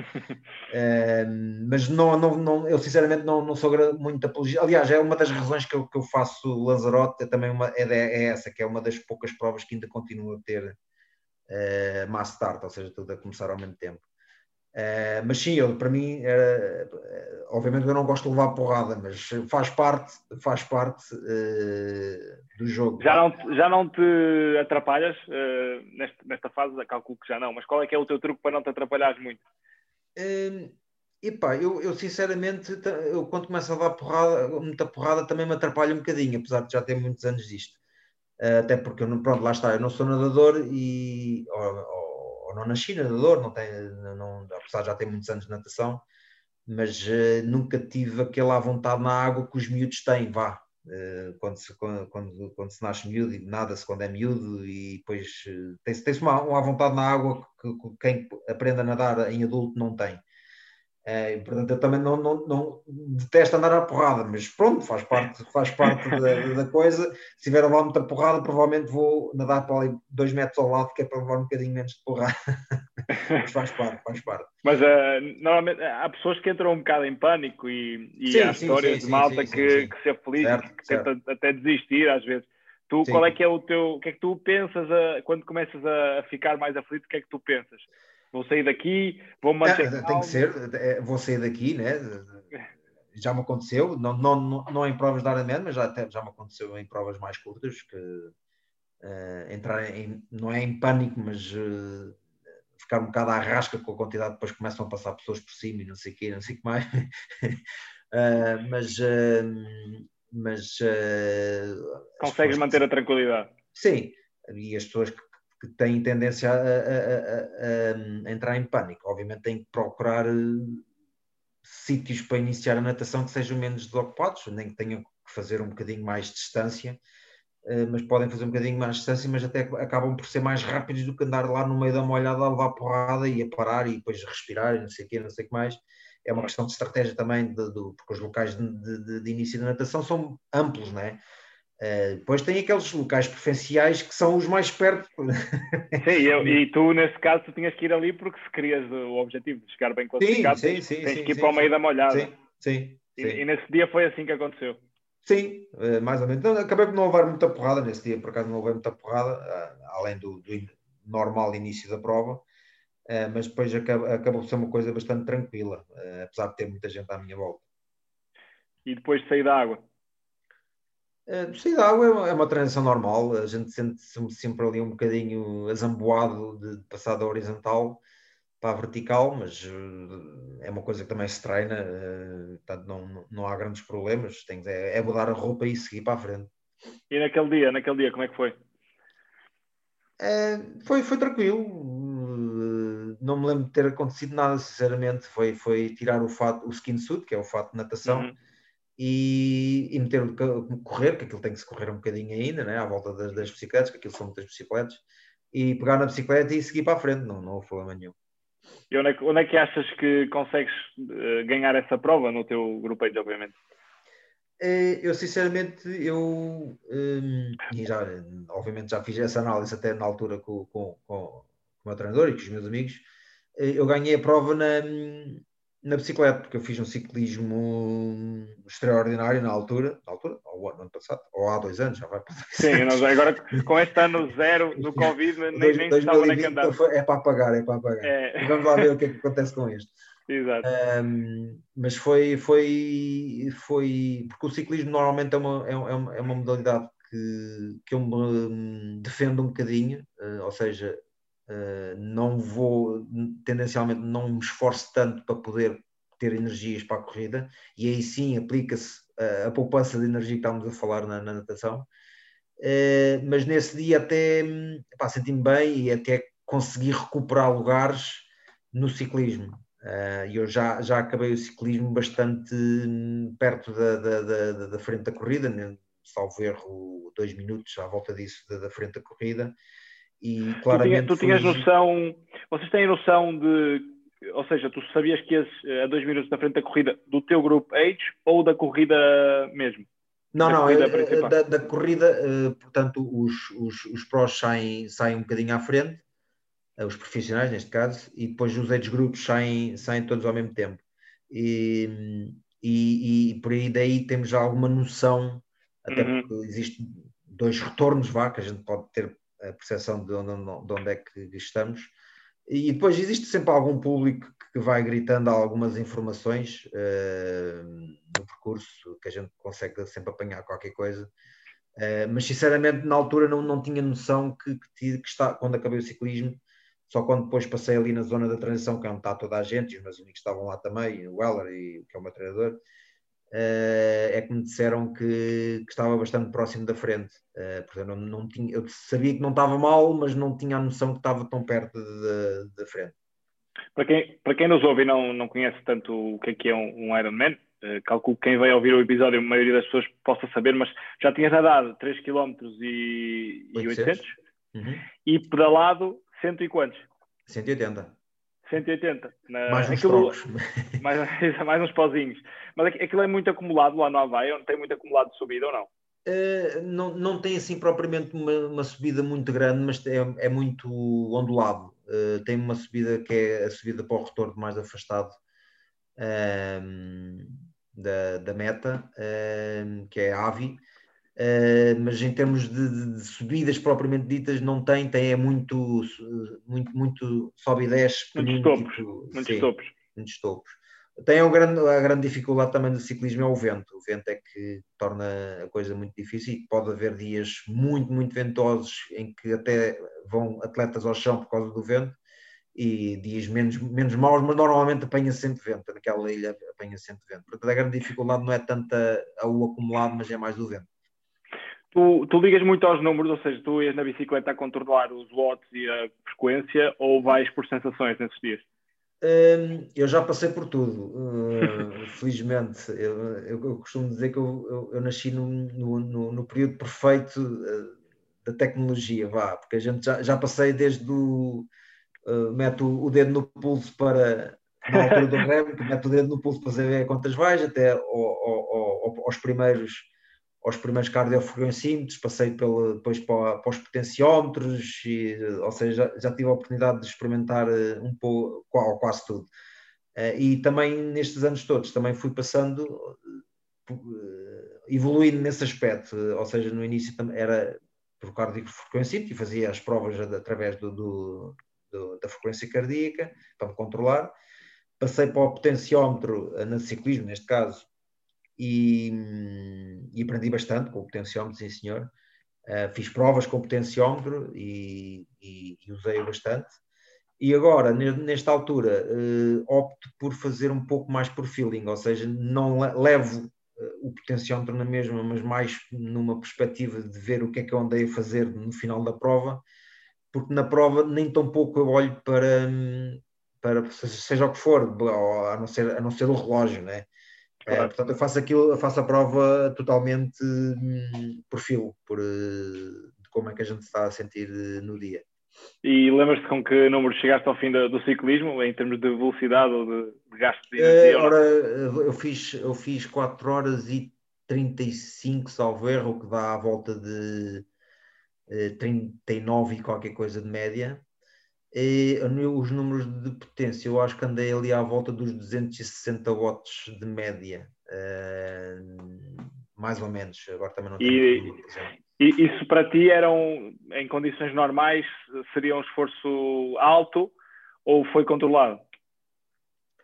Uh, mas não, não, não, eu sinceramente não, não sou muito apologista. Aliás, é uma das razões que eu, que eu faço Lanzarote, é também uma, é, é essa, que é uma das poucas provas que ainda continua a ter uh, mass start, ou seja, tudo a começar ao mesmo tempo. Uh, mas sim, eu, para mim, uh, obviamente eu não gosto de levar porrada, mas faz parte, faz parte uh, do jogo. Já não, já não te atrapalhas uh, nesta, nesta fase? Calculo que já não, mas qual é que é o teu truque para não te atrapalhares muito? Uh, epá, eu, eu sinceramente, eu, quando começo a dar porrada, muita porrada, também me atrapalha um bocadinho, apesar de já ter muitos anos disto. Uh, até porque, eu não, pronto, lá está, eu não sou nadador e... Ou, ou, ou não nasci nadador, não tenho, não, apesar de já ter muitos anos de natação, mas uh, nunca tive aquela vontade na água que os miúdos têm, vá. Uh, quando, se, quando, quando, quando se nasce miúdo, nada-se quando é miúdo e depois uh, tem-se tem uma, uma vontade na água que, que quem aprende a nadar em adulto não tem. Uh, portanto, eu também não, não, não detesto andar à porrada, mas pronto, faz parte, faz parte da, da coisa. Se tiver a levar muita porrada, provavelmente vou nadar para ali dois metros ao lado, que é para levar um bocadinho menos de porrada. Mas faz parte, faz parte. Mas uh, normalmente há pessoas que entram um bocado em pânico e, e sim, há sim, histórias sim, de sim, malta sim, que, sim, sim. que se aflige, certo, que certo. tenta até desistir às vezes. Tu, qual é que é o teu, o que é que tu pensas a, quando começas a ficar mais aflito, o que é que tu pensas? Vou sair daqui, vou manter ah, tem que ser, vou sair daqui, né? Já me aconteceu, não, não, não, não em provas de Ironman, mas já, até, já me aconteceu em provas mais curtas, que uh, entrar em, não é em pânico, mas uh, ficar um bocado à rasca com a quantidade, depois começam a passar pessoas por cima e não sei o quê, não sei o que mais. uh, mas uh, mas uh, consegues manter que, a tranquilidade. Sim, e as pessoas que, que têm tendência a, a, a, a entrar em pânico, obviamente têm que procurar uh, sítios para iniciar a natação que sejam menos desocupados, nem que tenham que fazer um bocadinho mais de distância, uh, mas podem fazer um bocadinho mais de distância, mas até acabam por ser mais rápidos do que andar lá no meio da molhada a levar porrada e a parar e depois respirar e não sei o quê, não sei o que mais. É uma questão de estratégia também, de, de, porque os locais de, de, de início da natação são amplos, não é? Uh, depois tem aqueles locais preferenciais que são os mais perto. Sim, eu, e tu, nesse caso, tu tinhas que ir ali porque se querias o objetivo de chegar bem classificado, sim, tens, sim, tens sim, que ir sim, para o meio sim, da molhada. Sim, sim, e, sim. e nesse dia foi assim que aconteceu. Sim, uh, mais ou menos. Então, acabei por não levar muita porrada nesse dia, por acaso não levei muita porrada, uh, além do, do normal início da prova, uh, mas depois acabou, acabou por ser uma coisa bastante tranquila, uh, apesar de ter muita gente à minha volta. E depois de sair da água? Uh, sair da água é uma, é uma transição normal, a gente sente-se sempre ali um bocadinho azamboado de passar da horizontal para a vertical, mas uh, é uma coisa que também se treina, uh, portanto não, não há grandes problemas, tem, é, é mudar a roupa e seguir para a frente. E naquele dia, naquele dia, como é que foi? Uh, foi, foi tranquilo, uh, não me lembro de ter acontecido nada, sinceramente, foi, foi tirar o fato, o skin suit, que é o fato de natação, uhum. e, e meter o correr, que aquilo tem que se correr um bocadinho ainda, né, à volta das, das bicicletas, que aquilo são muitas bicicletas, e pegar na bicicleta e seguir para a frente, não, não houve problema nenhum. E onde é, que, onde é que achas que consegues uh, ganhar essa prova no teu grupo age, obviamente? Eu, sinceramente, eu um, e já, obviamente já fiz essa análise até na altura com, com, com o meu treinador e com os meus amigos. Eu ganhei a prova na, na bicicleta, porque eu fiz um ciclismo extraordinário na altura, na altura, ou no ano passado, ou há dois anos, já vai para dois Sim, anos. agora com este ano zero do Covid, nem, dois, nem dois estava mil e vinte nem andar. Foi, é para apagar, é para apagar. É... E vamos lá ver o que é que acontece com este. Exato. Um, mas foi, foi, foi porque o ciclismo normalmente é uma, é uma, é uma modalidade que, que eu me defendo um bocadinho, uh, ou seja, uh, não vou, tendencialmente não me esforço tanto para poder ter energias para a corrida, e aí sim aplica-se uh, a poupança de energia que estávamos a falar na, na natação, uh, mas nesse dia até pá, senti-me bem e até consegui recuperar lugares no ciclismo. Uh, eu já, já acabei o ciclismo bastante perto da, da, da, da frente da corrida, né? Salvo erro, dois minutos à volta disso da, da frente da corrida, e claramente tu, tinha, tu tinhas fui... noção, vocês têm noção de, ou seja, tu sabias que ias a dois minutos da frente da corrida do teu grupo Age ou da corrida mesmo? Não, da não, corrida da, da corrida, uh, portanto, os, os, os prós saem, saem um bocadinho à frente, os profissionais neste caso, e depois os age grupos saem, saem todos ao mesmo tempo. E, e, e por aí daí temos já alguma noção, até uhum. porque existem dois retornos, vá, que a gente pode ter a percepção de onde, de onde é que estamos. E depois existe sempre algum público que vai gritando algumas informações uh, no percurso, que a gente consegue sempre apanhar qualquer coisa. Uh, mas sinceramente na altura não, não tinha noção que, que, que está, quando acabei o ciclismo, só quando depois passei ali na zona da transição, que é onde está toda a gente, e os meus amigos estavam lá também, o Weller, e, que é o meu treinador, uh, é que me disseram que, que estava bastante próximo da frente. Uh, portanto, não, não tinha, eu sabia que não estava mal, mas não tinha a noção que estava tão perto da frente. Para quem, para quem nos ouve e não, não conhece tanto o que é, que é um, um Ironman, uh, calculo que quem vai ouvir o episódio, a maioria das pessoas possa saber, mas já tinhas nadado três vírgula oitocentos uhum. E pedalado cento e quantos? cento e oitenta. cento e oitenta. Na, mais uns aquilo, trocos. Mais, mais uns pozinhos. Mas aquilo é muito acumulado lá no Havaí, não tem muito acumulado de subida ou não? Uh, não, não tem assim propriamente uma, uma subida muito grande, mas é, é muito ondulado. Uh, tem uma subida que é a subida para o retorno mais afastado um, da, da meta, um, que é a Avi. Uh, mas em termos de, de, de subidas propriamente ditas não tem, tem é muito, muito, muito sobe e desce, muitos pequenino, topos, tipo, muitos sim, topos. muitos topos. Tem a grande, a grande dificuldade também do ciclismo é o vento. O vento é que torna a coisa muito difícil e pode haver dias muito, muito ventosos em que até vão atletas ao chão por causa do vento e dias menos, menos maus, mas normalmente apanha sempre vento. Naquela ilha apanha sempre vento. Portanto, a grande dificuldade não é tanto a, a o acumulado, mas é mais do vento. Tu, tu ligas muito aos números, ou seja, tu ias na bicicleta a controlar os watts e a frequência ou vais por sensações nesses dias? Um, eu já passei por tudo, uh, felizmente. Eu, eu, eu costumo dizer que eu, eu, eu nasci no, no, no período perfeito uh, da tecnologia, vá, porque a gente já, já passei desde o uh, mete o, o dedo no pulso para, na altura do remo, que mete o dedo no pulso para saber quantas vais, até ao, ao, ao, aos primeiros aos primeiros cardiofrequencímetros, passei pelo, depois para, para os potenciómetros, e, ou seja, já, já tive a oportunidade de experimentar um pouco, quase tudo. E também nestes anos todos, também fui passando, evoluindo nesse aspecto, ou seja, no início era por cardiofrequencímetro e fazia as provas através do, do, do, da frequência cardíaca, para me controlar. Passei para o potenciómetro, no ciclismo, neste caso, E, e aprendi bastante com o potenciómetro, sim senhor. Uh, fiz provas com o potenciómetro e, e, e usei-o bastante. E agora, nesta altura, uh, opto por fazer um pouco mais por feeling, ou seja, não levo uh, o potenciómetro na mesma, mas mais numa perspectiva de ver o que é que eu andei a fazer no final da prova, porque na prova nem tão pouco eu olho para, para seja o que for, a não ser, a não ser o relógio, né? Claro. É, portanto, eu faço aquilo, eu faço a prova totalmente hum, por filo, por uh, de como é que a gente está a sentir uh, no dia. E lembras-te com que número chegaste ao fim do, do ciclismo, em termos de velocidade ou de, de gasto de energia? Uh, ora, eu fiz, eu fiz quatro horas e trinta e cinco, salvo erro, o que dá à volta de uh, trinta e nove e qualquer coisa de média. E os números de potência, eu acho que andei ali à volta dos duzentos e sessenta watts de média, uh, mais ou menos. Agora também não tenho e, muito presente. E isso para ti eram, em condições normais, seria um esforço alto ou foi controlado?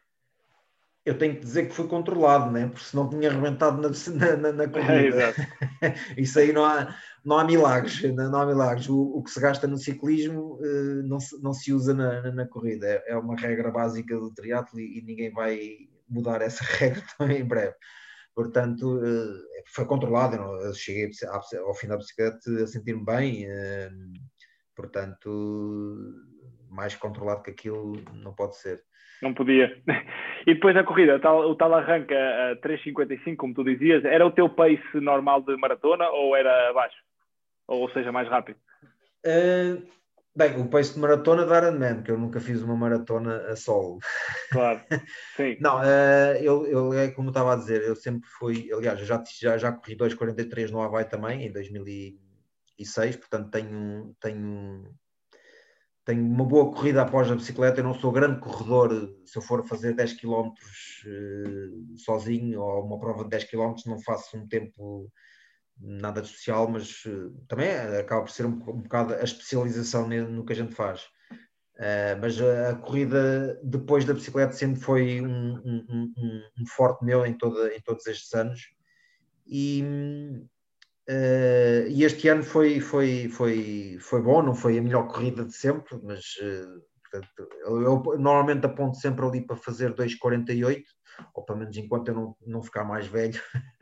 Eu tenho que dizer que foi controlado, né? Porque senão tinha arrebentado na, na, na corrida. É, exato. Isso aí não há, não há milagres, não há milagres. O, o que se gasta no ciclismo uh, não, se, não se usa na, na, na corrida. É, é uma regra básica do triatlo e, e ninguém vai mudar essa regra tão em breve. Portanto, uh, foi controlado. Eu cheguei ao fim da bicicleta a sentir-me bem. Uh, portanto, mais controlado que aquilo não pode ser. Não podia. E depois da corrida, o tal, o tal arranca a três cinquenta e cinco, como tu dizias, era o teu pace normal de maratona ou era abaixo? Ou seja, mais rápido? Uh, bem, o pace de maratona da Ironman, que eu nunca fiz uma maratona a solo. Claro, sim. Não, uh, eu, eu, é como eu estava a dizer, eu sempre fui, aliás, eu já, já, já corri dois quarenta e três no Havaí também, em dois mil e seis, portanto tenho, tenho tenho uma boa corrida após a bicicleta. Eu não sou grande corredor. Se eu for fazer dez quilómetros uh, sozinho ou uma prova de dez quilómetros, não faço um tempo nada de especial, mas uh, também acaba por ser um, um bocado a especialização no que a gente faz. Uh, mas a, a corrida depois da bicicleta sempre foi um, um, um, um forte meu em, toda, em todos estes anos. E... Uh, e este ano foi, foi, foi, foi bom, não foi a melhor corrida de sempre, mas uh, portanto, eu, eu normalmente aponto sempre ali para fazer dois quarenta e oito, ou pelo menos enquanto eu não, não ficar mais velho,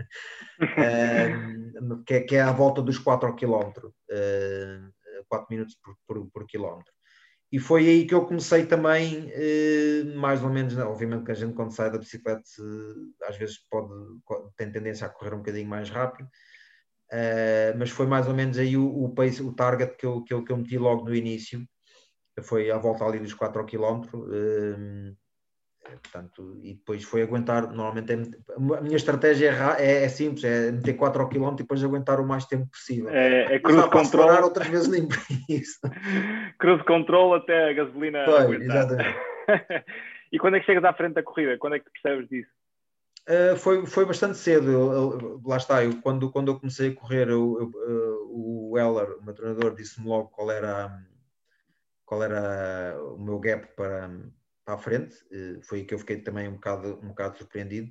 uh, que, é, que é à volta dos quatro ao quilómetro, uh, quatro minutos por, por, por quilómetro. E foi aí que eu comecei também, uh, mais ou menos, obviamente que a gente quando sai da bicicleta uh, às vezes pode, tem tendência a correr um bocadinho mais rápido. Uh, mas foi mais ou menos aí o, o pace, o target que eu, que, eu, que eu meti logo no início, foi à volta ali dos quatro ao quilómetro, uh, portanto, e depois foi aguentar. Normalmente é, a minha estratégia é, é, é simples, é meter quatro ao quilómetro e depois aguentar o mais tempo possível. É, é cruise control, outras vezes nem por isso. Cruise control até a gasolina Foi, aguentar. Exatamente. E quando é que chegas à frente da corrida? Quando é que tu percebes disso? Uh, foi, foi bastante cedo. Eu, eu, lá está, eu, quando, quando eu comecei a correr, eu, eu, uh, o Heller, o meu treinador, disse-me logo qual era, qual era o meu gap para, para a frente. Uh, foi aí que eu fiquei também um bocado, um bocado surpreendido.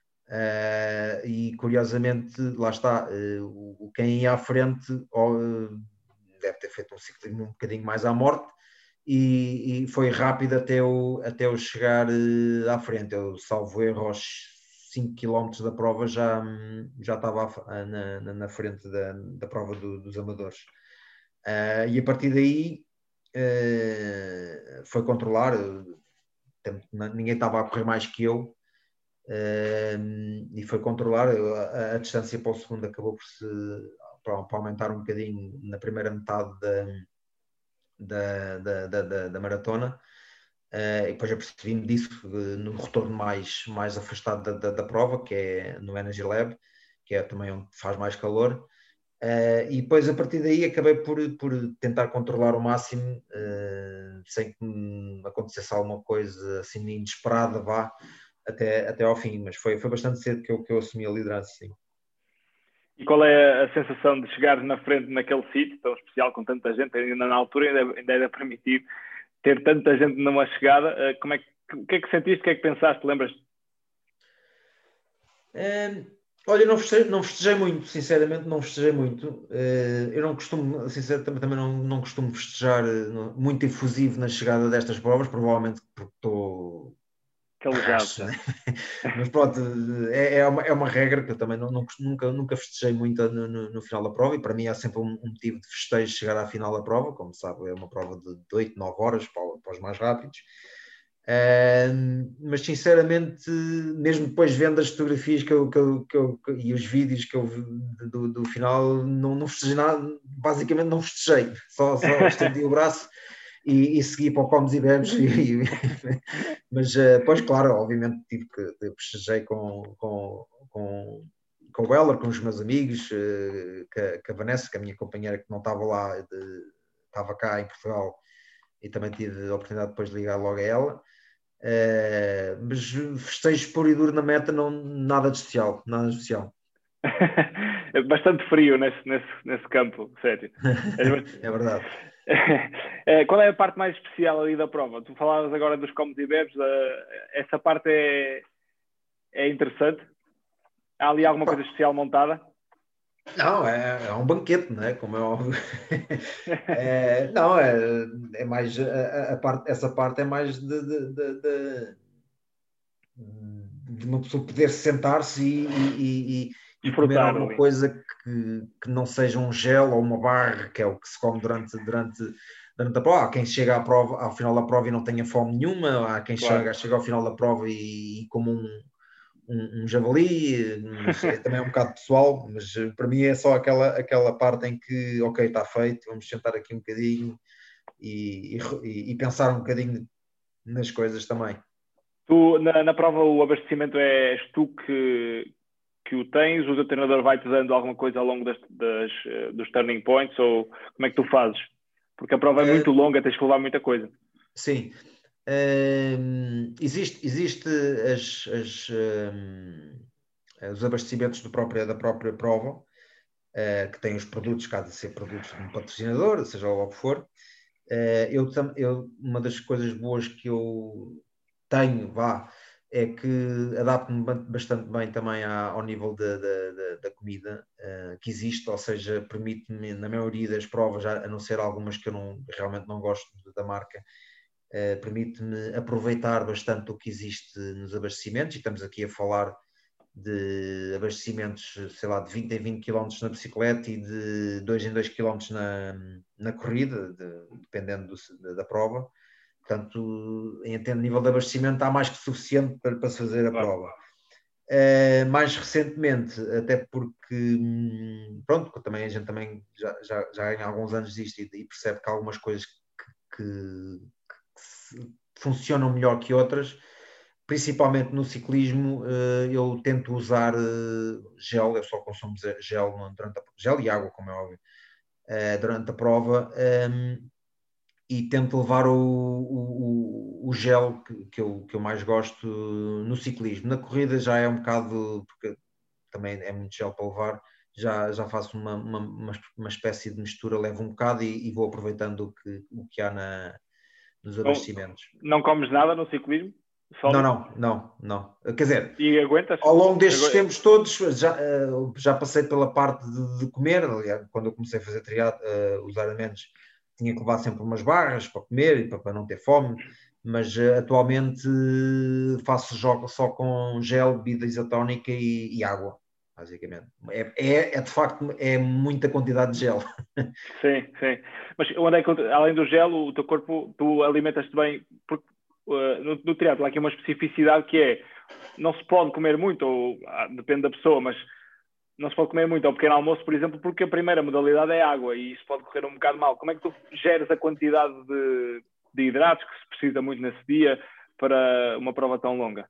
Uh, e curiosamente, lá está, uh, o, quem ia à frente uh, deve ter feito um ciclismo um bocadinho mais à morte. E, e foi rápido até eu, até eu chegar uh, à frente. Eu salvo erro aos cinco quilómetros da prova já, já estava na, na, na frente da, da prova do, dos amadores. Uh, e a partir daí uh, foi controlar, ninguém estava a correr mais que eu, uh, e foi controlar. A, a distância para o segundo acabou por se para, para aumentar um bocadinho na primeira metade da, da, da, da, da, da maratona. Uh, e depois eu percebi-me disso uh, no retorno mais, mais afastado da, da, da prova, que é no Energy Lab, que é também onde faz mais calor, uh, e depois a partir daí acabei por, por tentar controlar o máximo, uh, sem que acontecesse alguma coisa assim inesperada, vá, até, até ao fim, mas foi, foi bastante cedo que eu, que eu assumi a liderança, sim. E qual é a sensação de chegar na frente naquele sítio tão especial, com tanta gente, ainda na altura ainda, ainda era permitido ter tanta gente numa chegada? Como é que, o que é que sentiste, o que é que pensaste, lembras? É, olha, não festejei, não festejei muito, sinceramente não festejei muito. É, eu não costumo, sinceramente também não, não costumo festejar não, muito efusivo na chegada destas provas, provavelmente porque estou... Calejado, né? Mas pronto, é, é, uma, é uma regra que eu também não, não, nunca, nunca festejei muito no, no, no final da prova, e para mim há sempre um, um motivo de festejo chegar à final da prova. Como sabe, é uma prova de oito, nove horas para, para os mais rápidos. Uh, mas sinceramente, mesmo depois vendo as fotografias que eu, que eu, que eu, que, e os vídeos que eu vi do, do final, não, não festejei nada, basicamente não festejei, só, só estendi o braço E, e segui para o Comes e Bebes, e, mas depois, claro, obviamente tive que festejei com, com, com, com o Weller, com os meus amigos, que, que a Vanessa, que é a minha companheira, que não estava lá, de, estava cá em Portugal, e também tive a oportunidade depois de ligar logo a ela. Uh, mas festejos puro e duro na meta, não, nada de especial, nada de especial. É bastante frio nesse, nesse, nesse campo, sério. É verdade. Qual é a parte mais especial ali da prova? Tu falavas agora dos comes e bebes, essa parte é, é interessante? Há ali alguma coisa especial montada? Não, é, é um banquete, não é? Como é óbvio. É, não, é, é mais a, a parte, essa parte é mais de, de, de, de, de uma pessoa poder sentar-se e, e, e, e comer Desfrutar alguma ali. coisa que, que não seja um gel ou uma barra, que é o que se come durante, durante, durante a prova. Há quem chega à prova, ao final da prova e não tenha fome nenhuma, há quem Claro. chega, chega ao final da prova e, e como um, um, um javali, mas é, também é um bocado pessoal, mas para mim é só aquela, aquela parte em que, ok, está feito, vamos sentar aqui um bocadinho e, e, e pensar um bocadinho nas coisas também. Tu, na, na prova, o abastecimento é és tu que, que o tens? O teu treinador vai-te dando alguma coisa ao longo das, das, dos turning points? Ou como é que tu fazes? Porque a prova é Uh, muito longa, tens que levar muita coisa. sim. Uh, existe, existe as, as, um, os abastecimentos do próprio, da própria prova, uh, que têm os produtos, caso de ser produtos de um patrocinador, seja lá o que for. Uh, eu, eu, uma das coisas boas que eu tenho, vá, é que adapto-me bastante bem também ao nível da, da, da comida uh, que existe, ou seja, permite-me, na maioria das provas, a não ser algumas que eu não, realmente não gosto da marca, uh, permite-me aproveitar bastante o que existe nos abastecimentos, e estamos aqui a falar de abastecimentos, sei lá, de vinte em vinte quilómetros na bicicleta e de dois em dois quilómetros na, na corrida, de, dependendo do, da prova. Portanto, em nível de abastecimento, há mais que suficiente para, para se fazer a Claro. prova. Uh, mais recentemente, até porque, pronto, também a gente também já, já, já ganha alguns anos disto e, e percebe que há algumas coisas que, que, que funcionam melhor que outras, principalmente no ciclismo. Uh, eu tento usar uh, gel, eu só consumo gel, durante a, gel e água, como é óbvio, uh, durante a prova. Um, e tento levar o, o, o gel que, que, eu, que eu mais gosto no ciclismo. Na corrida já é um bocado, porque também é muito gel para levar, já, já faço uma, uma, uma espécie de mistura, levo um bocado e, e vou aproveitando o que, o que há na, nos Não, abastecimentos. não comes nada no ciclismo? Não, Sólido? não, não, não. Quer dizer, E aguentas? ao longo destes Agu... tempos todos, já, já passei pela parte de, de comer. Aliás, quando eu comecei a fazer triatlo, uh, os Ironmans, tinha que levar sempre umas barras para comer e para, para não ter fome, mas uh, atualmente uh, faço jogo só com gel, bebida isotónica e, e água, basicamente. É, é, é de facto é muita quantidade de gel. Sim, sim. Mas onde é que, além do gel, o teu corpo, tu alimentas-te bem? Porque uh, no, no triatlo há aqui uma especificidade que é, não se pode comer muito, ou ah, depende da pessoa, mas não se pode comer muito ao pequeno almoço, por exemplo, porque a primeira modalidade é água e isso pode correr um bocado mal. Como é que tu geres a quantidade de, de hidratos que se precisa muito nesse dia para uma prova tão longa?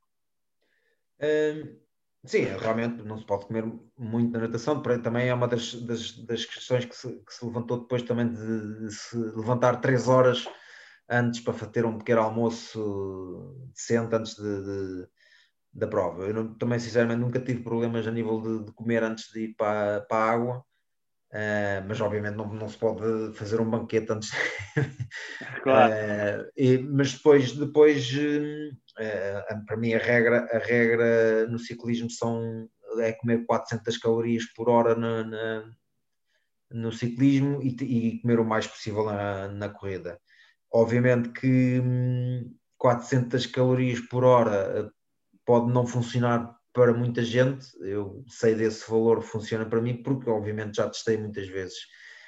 Um, sim, realmente não se pode comer muito na natação. Também é uma das, das, das questões que se, que se levantou depois também de, de se levantar três horas antes para ter um pequeno almoço decente antes de, de, da prova. Eu não, também, sinceramente, nunca tive problemas a nível de, de comer antes de ir para, para a água, uh, mas obviamente não, não se pode fazer um banquete antes. Claro. uh, e, mas depois, depois uh, para mim, a regra, a regra no ciclismo são, é comer quatrocentas calorias por hora na, na, no ciclismo e, e comer o mais possível na, na corrida. Obviamente que hum, quatrocentas calorias por hora pode não funcionar para muita gente. Eu sei desse valor, funciona para mim, porque obviamente já testei muitas vezes.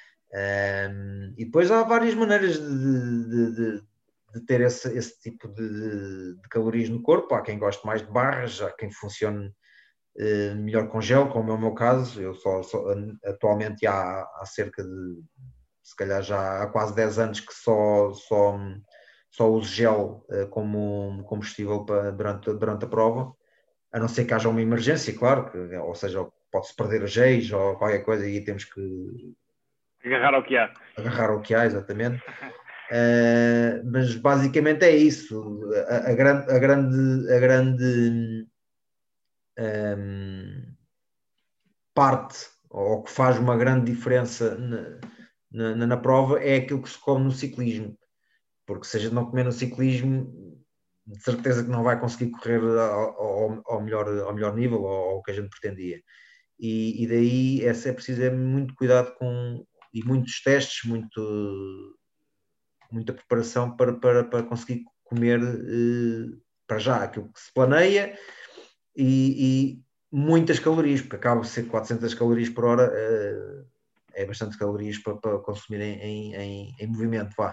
Um, e depois há várias maneiras de, de, de, de ter esse, esse tipo de, de calorias no corpo. Há quem goste mais de barras, há quem funcione uh, melhor com gel, como é o meu caso. Eu só, só atualmente há, há cerca de, se calhar já há quase dez anos que só, só, só uso gel uh, como combustível para, durante, durante a prova, a não ser que haja uma emergência, claro, que, ou seja, pode-se perder os géis ou qualquer coisa e temos que Agarrar ao que há. agarrar o que há, exatamente. Uh, mas basicamente é isso. A, a grande, a grande, a grande um, parte, ou que faz uma grande diferença na, na, na prova, é aquilo que se come no ciclismo. Porque se a gente não comer no ciclismo, de certeza que não vai conseguir correr ao, ao, ao, melhor, ao melhor nível, ou ao que a gente pretendia. e, e daí é, é preciso é muito cuidado com, e muitos testes, muito, muita preparação para, para, para conseguir comer eh, para já aquilo que se planeia e, e muitas calorias, porque acaba de ser quatrocentas calorias por hora, eh, é bastante calorias para, para consumir em, em, em, em movimento, vá.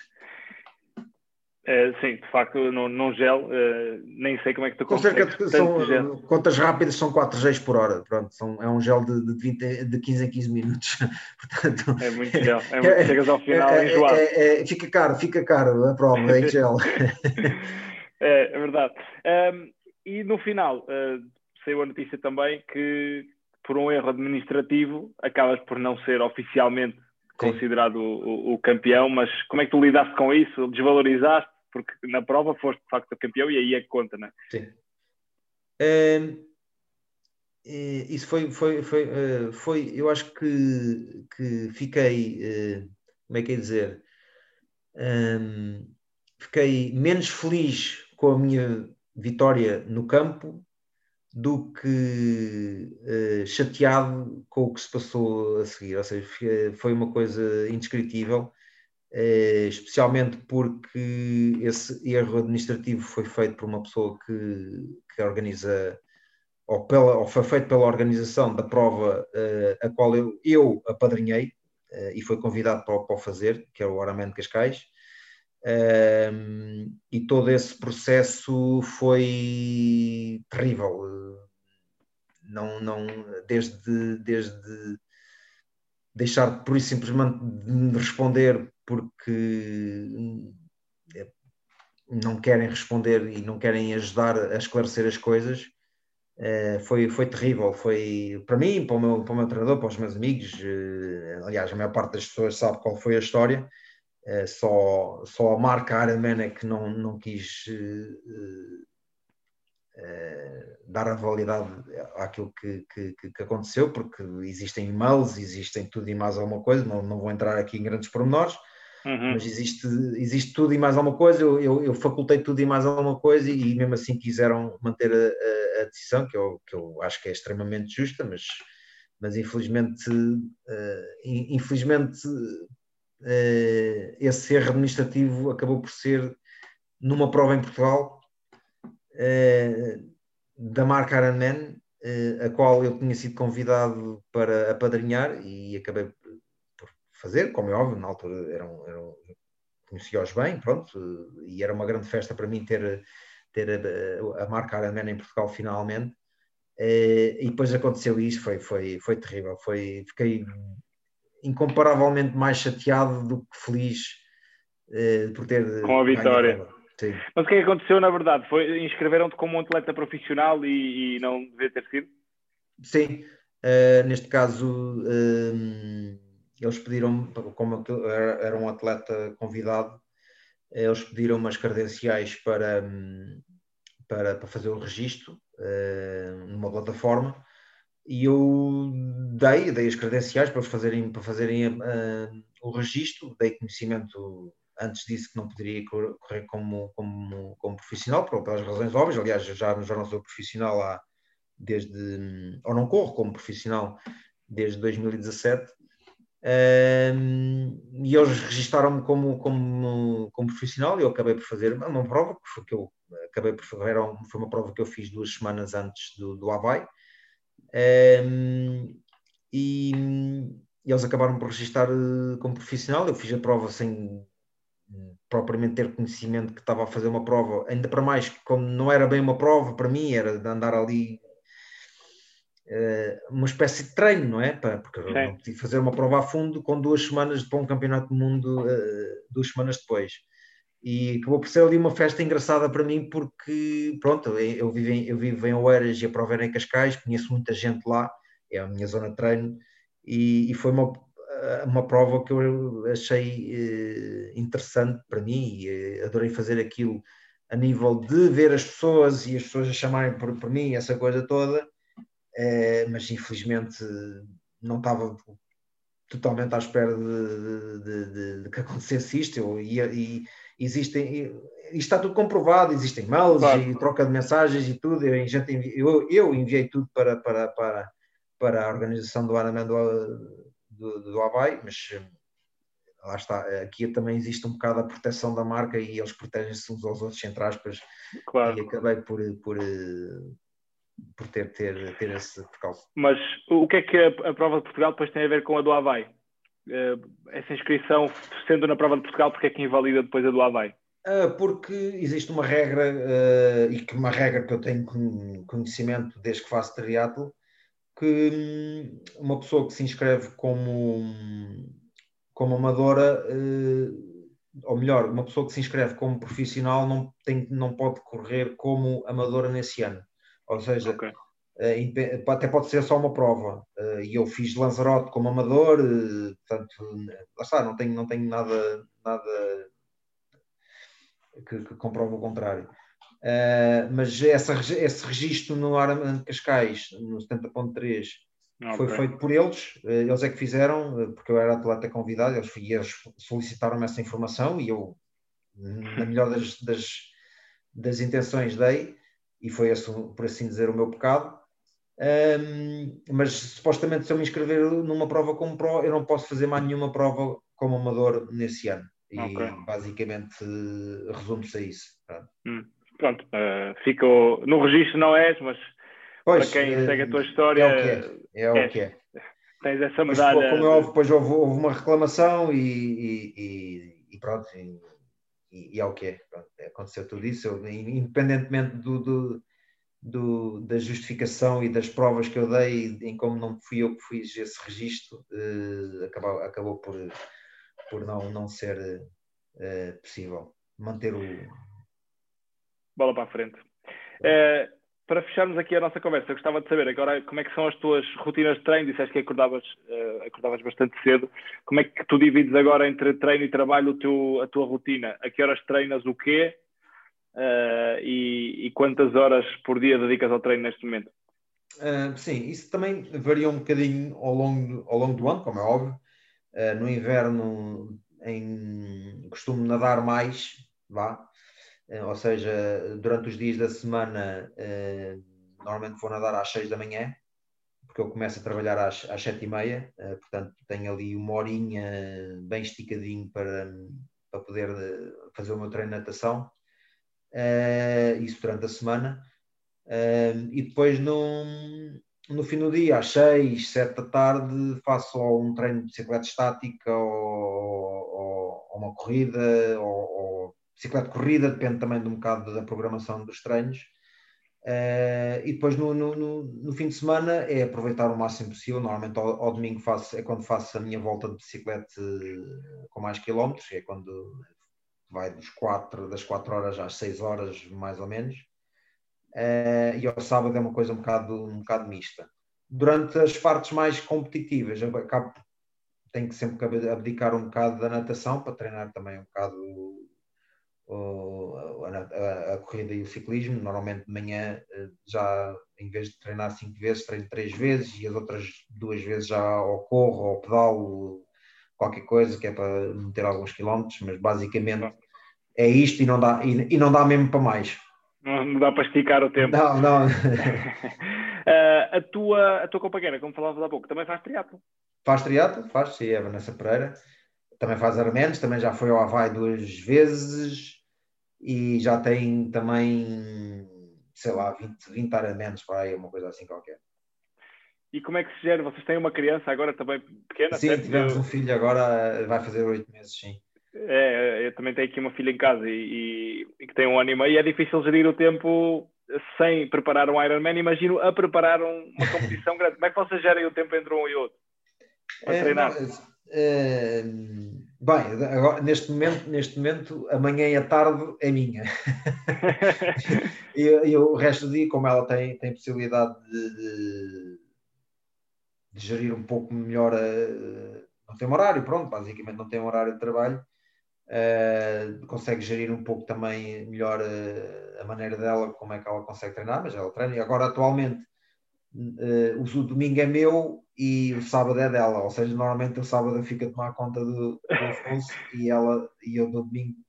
Uh, sim, de facto, num, num gel, uh, nem sei como é que tu São cerca consegues de, tanto são, gel. contas rápidas são quatro Gs por hora, pronto, são, é um gel de, de, vinte, de quinze em quinze minutos. Portanto, é muito gel, é muito, chegas ao final é, enjoado. É, é, é, fica caro, fica caro a prova em gel. é, é verdade. Um, e no final, uh, saiu a notícia também que por um erro administrativo acabas por não ser oficialmente considerado o, o, o campeão, mas como é que tu lidaste com isso? Desvalorizaste? Porque na prova foste de facto o campeão e aí é que conta, não é? Sim. É, isso foi, foi, foi, foi, eu acho que, que fiquei, como é que é dizer, um, fiquei menos feliz com a minha vitória no campo do que uh, chateado com o que se passou a seguir, ou seja, foi uma coisa indescritível, uh, especialmente porque esse erro administrativo foi feito por uma pessoa que, que organiza, ou, pela, ou foi feito pela organização da prova uh, a qual eu, eu apadrinhei, uh, e foi convidado para, para o fazer, que é o Ironman de Cascais. Um, e todo esse processo foi terrível, não, não, desde, desde deixar por isso simplesmente de me responder porque não querem responder e não querem ajudar a esclarecer as coisas, uh, foi, foi terrível, foi para mim, para o, meu, para o meu treinador, para os meus amigos, uh, aliás a maior parte das pessoas sabe qual foi a história. Uh, só, só a marca Ironman é que não, não quis uh, uh, dar a validade àquilo que, que, que aconteceu, porque existem e-mails, existem tudo e mais alguma coisa, não, não vou entrar aqui em grandes pormenores, uhum. Mas existe, existe tudo e mais alguma coisa, eu, eu, eu facultei tudo e mais alguma coisa e, e mesmo assim quiseram manter a, a, a decisão, que eu, que eu acho que é extremamente justa, mas, mas infelizmente, uh, infelizmente Uh, esse erro administrativo acabou por ser numa prova em Portugal uh, da marca Ironman, uh, a qual eu tinha sido convidado para apadrinhar e acabei por fazer, como é óbvio, na altura eram, eram, conhecia-os bem, pronto, uh, e era uma grande festa para mim ter, ter a, a marca Ironman em Portugal finalmente, uh, e depois aconteceu isso, foi, foi, foi terrível, foi, fiquei incomparavelmente mais chateado do que feliz uh, por ter com a vitória. Sim. Mas o que é que aconteceu na verdade? Foi, inscreveram-te como um atleta profissional e, e não devia ter sido? Sim, uh, neste caso uh, eles pediram, como eu era um atleta convidado, eles pediram umas credenciais para, para, para fazer o registro uh, numa plataforma. E eu dei, dei as credenciais para fazerem, para fazerem uh, o registro, dei conhecimento antes disso que não poderia correr como, como, como profissional, pelas razões óbvias, aliás, já, já não sou profissional há, desde, ou não corro como profissional desde dois mil e dezassete, uh, e eles registaram-me como, como, como profissional e eu acabei por fazer uma prova, que foi, que eu acabei por fazer, foi uma prova que eu fiz duas semanas antes do, do Havaí. Um, e, e eles acabaram por registrar uh, como profissional. Eu fiz a prova sem uh, propriamente ter conhecimento que estava a fazer uma prova, ainda para mais como não era bem uma prova para mim, era de andar ali uh, uma espécie de treino, não é? Para, porque eu não podia fazer uma prova a fundo com duas semanas para um campeonato do mundo uh, duas semanas depois. E acabou por ser ali uma festa engraçada para mim porque, pronto, eu vivo em, eu vivo em Oeiras e a prova era em Cascais, conheço muita gente lá, é a minha zona de treino, e, e foi uma, uma prova que eu achei eh, interessante para mim e eh, adorei fazer aquilo a nível de ver as pessoas e as pessoas a chamarem por, por mim, essa coisa toda, eh, mas infelizmente não estava totalmente à espera de, de, de, de que acontecesse isto. Eu ia, e existem, e está tudo comprovado, existem mails, claro, e troca de mensagens e tudo. Eu, eu, eu enviei tudo para, para, para, para a organização do Ironman do, do, do Havaí, mas lá está, aqui também existe um bocado a proteção da marca e eles protegem-se uns aos outros, entre aspas, Claro. e acabei por, por, por ter, ter, ter esse percalço. Mas o que é que a, a prova de Portugal depois tem a ver com a do Havaí? Uh, essa inscrição, sendo na prova de Portugal, porque é que invalida depois a do Havaí? Uh, porque existe uma regra, uh, e que uma regra que eu tenho conhecimento desde que faço triatlo, que um, uma pessoa que se inscreve como, como amadora, uh, ou melhor, uma pessoa que se inscreve como profissional não, tem, não pode correr como amadora nesse ano. Ou seja, okay. uh, até pode ser só uma prova. Uh, e eu fiz Lanzarote como amador, uh, portanto, lá está, não tenho, não tenho nada, nada que, que comprova o contrário. Uh, mas essa, esse registro no Ironman de Cascais, no setenta ponto três, okay. foi feito por eles, uh, eles é que fizeram, porque eu era atleta convidado, eles, eles solicitaram-me essa informação e eu, na melhor das, das, das intenções, dei, e foi esse, por assim dizer, o meu pecado. Um, mas supostamente, se eu me inscrever numa prova como pro, eu não posso fazer mais nenhuma prova como amador nesse ano. E okay. basicamente resume-se a isso. Pronto, hum, pronto uh, ficou no registro, não és, mas pois, para quem uh, segue a tua história, é o que é. É o és, que é. Tens essa medalha. Mas, como é óbvio, depois houve, houve uma reclamação e, e, e, e pronto, e, e é o que é. Pronto, aconteceu tudo isso, eu, independentemente do, do, do, da justificação e das provas que eu dei, em como não fui eu que fiz esse registro, uh, acabou, acabou por. por não, não ser uh, possível manter o... Bola para a frente. Uh, para fecharmos aqui a nossa conversa, eu gostava de saber agora como é que são as tuas rotinas de treino. Disseste que acordavas, uh, acordavas bastante cedo. Como é que tu divides agora entre treino e trabalho o teu, a tua rotina? A que horas treinas o quê? Uh, e, e quantas horas por dia dedicas ao treino neste momento? Uh, sim, isso também varia um bocadinho ao longo, ao longo do ano, como é óbvio. Uh, no inverno em, costumo nadar mais, vá. Uh, ou seja, durante os dias da semana uh, normalmente vou nadar às seis da manhã, porque eu começo a trabalhar às, às sete e meia, uh, portanto tenho ali uma horinha bem esticadinho para, para poder fazer o meu treino de natação, uh, isso durante a semana. Uh, e depois no, no fim do dia, às seis, sete da tarde, faço um treino de bicicleta estática ou, ou, ou uma corrida, ou, ou bicicleta de corrida, depende também de um bocado da programação dos treinos. Uh, e depois no, no, no, no fim de semana é aproveitar o máximo possível. Normalmente ao, ao domingo faço, é quando faço a minha volta de bicicleta com mais quilómetros, é quando vai dos quatro, das quatro horas às seis horas, mais ou menos. Uh, e ao sábado é uma coisa um bocado, um bocado mista. Durante as partes mais competitivas, eu acabo, tenho que sempre abdicar um bocado da natação para treinar também um bocado o, o, a, a, a corrida e o ciclismo. Normalmente de manhã, já em vez de treinar cinco vezes, treino três vezes e as outras duas vezes já ou corro ou pedalo, qualquer coisa que é para meter alguns quilómetros, mas basicamente é isto e não dá, e, e não dá mesmo para mais. Não dá para esticar o tempo. Não, não. uh, a, tua, a tua companheira, como falavas há pouco, também faz triatlo? Faz triatlo, faz, sim, é a Vanessa Pereira. Também faz Ironmans, também já foi ao Havaí duas vezes e já tem também, sei lá, vinte, vinte Ironmans para aí, uma coisa assim qualquer. E como é que se gera? Vocês têm uma criança agora também pequena? Sim, certo? tivemos eu... um filho agora, vai fazer oito meses, sim. É, eu também tenho aqui uma filha em casa e, e, e que tem um ano e meio e é difícil gerir o tempo sem preparar um Ironman. Imagino a preparar um, uma competição grande. Como é que vocês gerem o tempo entre um e outro? Para é, treinar? Não, é, bem, agora, neste, momento, neste momento, a manhã e a tarde é minha. e, e o resto do dia, como ela tem, tem possibilidade de, de, de gerir um pouco melhor, a, não tem um horário, pronto, basicamente não tem um horário de trabalho. Uh, consegue gerir um pouco também melhor uh, a maneira dela, como é que ela consegue treinar, mas ela treina. E agora atualmente uh, o domingo é meu e o sábado é dela, ou seja, normalmente o sábado fica a tomar conta do, do Afonso e ela e eu do domingo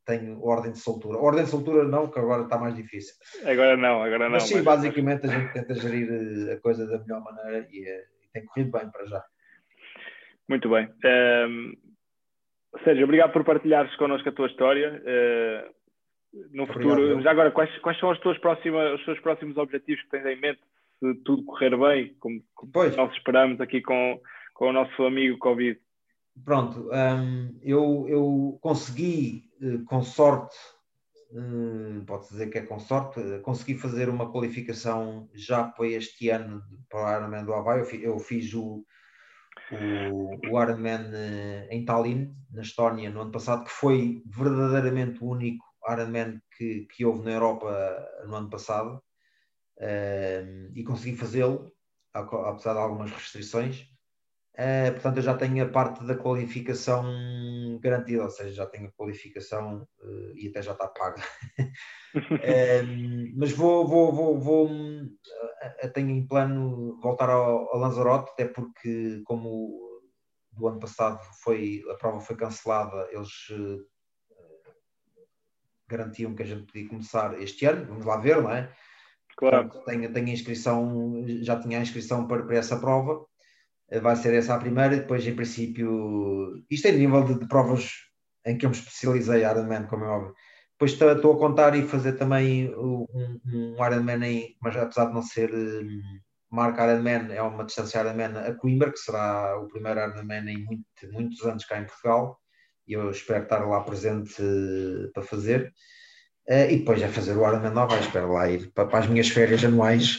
tenho ordem de soltura. Ordem de soltura não, que agora está mais difícil. Agora não, agora não. Mas sim, mas, basicamente mas... a gente tenta gerir a coisa da melhor maneira e, e tem corrido bem para já. Muito bem. Um, Sérgio, obrigado por partilhares connosco a tua história. Uh, no obrigado, futuro, eu. já agora, quais, quais são as tuas próximas, os teus próximos objetivos que tens em mente? Se tudo correr bem, como, como nós esperamos aqui com, com o nosso amigo Covid. Pronto, um, eu, eu consegui, com sorte, um, pode dizer que é com sorte, consegui fazer uma qualificação já para este ano para o Ironman do Havaí. Eu fiz, eu fiz o, o, o Ironman em Tallinn, na Estónia, no ano passado, que foi verdadeiramente o único Ironman que, que houve na Europa no ano passado, um, e consegui fazê-lo, apesar de algumas restrições. Uh, portanto, eu já tenho a parte da qualificação garantida, ou seja, já tenho a qualificação uh, e até já está paga. uh, mas vou, vou, vou, vou uh, tenho em plano voltar ao, ao Lanzarote, até porque, como do ano passado foi, a prova foi cancelada, eles uh, garantiam que a gente podia começar este ano, vamos lá ver, não é? Claro. Portanto, tenho, tenho a inscrição, já tinha a inscrição para, para essa prova. Vai ser essa a primeira, e depois, em princípio, isto é nível de, de provas em que eu me especializei, Ironman, como é óbvio. Depois estou a contar e fazer também um, um Ironman, em, mas apesar de não ser um, marca Ironman, é uma distância Ironman a Coimbra, que será o primeiro Ironman em muito, muitos anos cá em Portugal, e eu espero estar lá presente uh, para fazer. Uh, e depois é fazer o Ironman Nova, espero lá ir para, para as minhas férias anuais.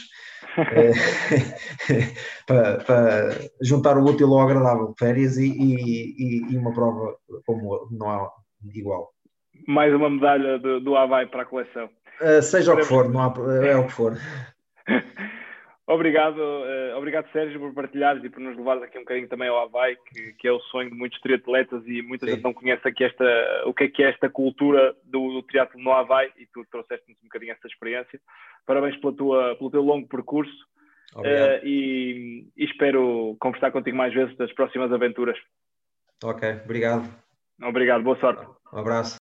para, para juntar o útil ao agradável, férias e, e, e uma prova como não há igual. Mais uma medalha do, do Havaí para a coleção. Uh, seja o que for, não há, é o que for. Obrigado, uh, obrigado Sérgio por partilhares e por nos levares aqui um bocadinho também ao Havaí, que, que é o sonho de muitos triatletas e muita Sim. gente não conhece aqui esta, o que é que é esta cultura do, do triatlo no Havaí, e tu trouxeste-nos um bocadinho essa experiência. Parabéns pela tua, pelo teu longo percurso uh, e, e espero conversar contigo mais vezes das próximas aventuras. Ok, obrigado. Obrigado, boa sorte. Um abraço.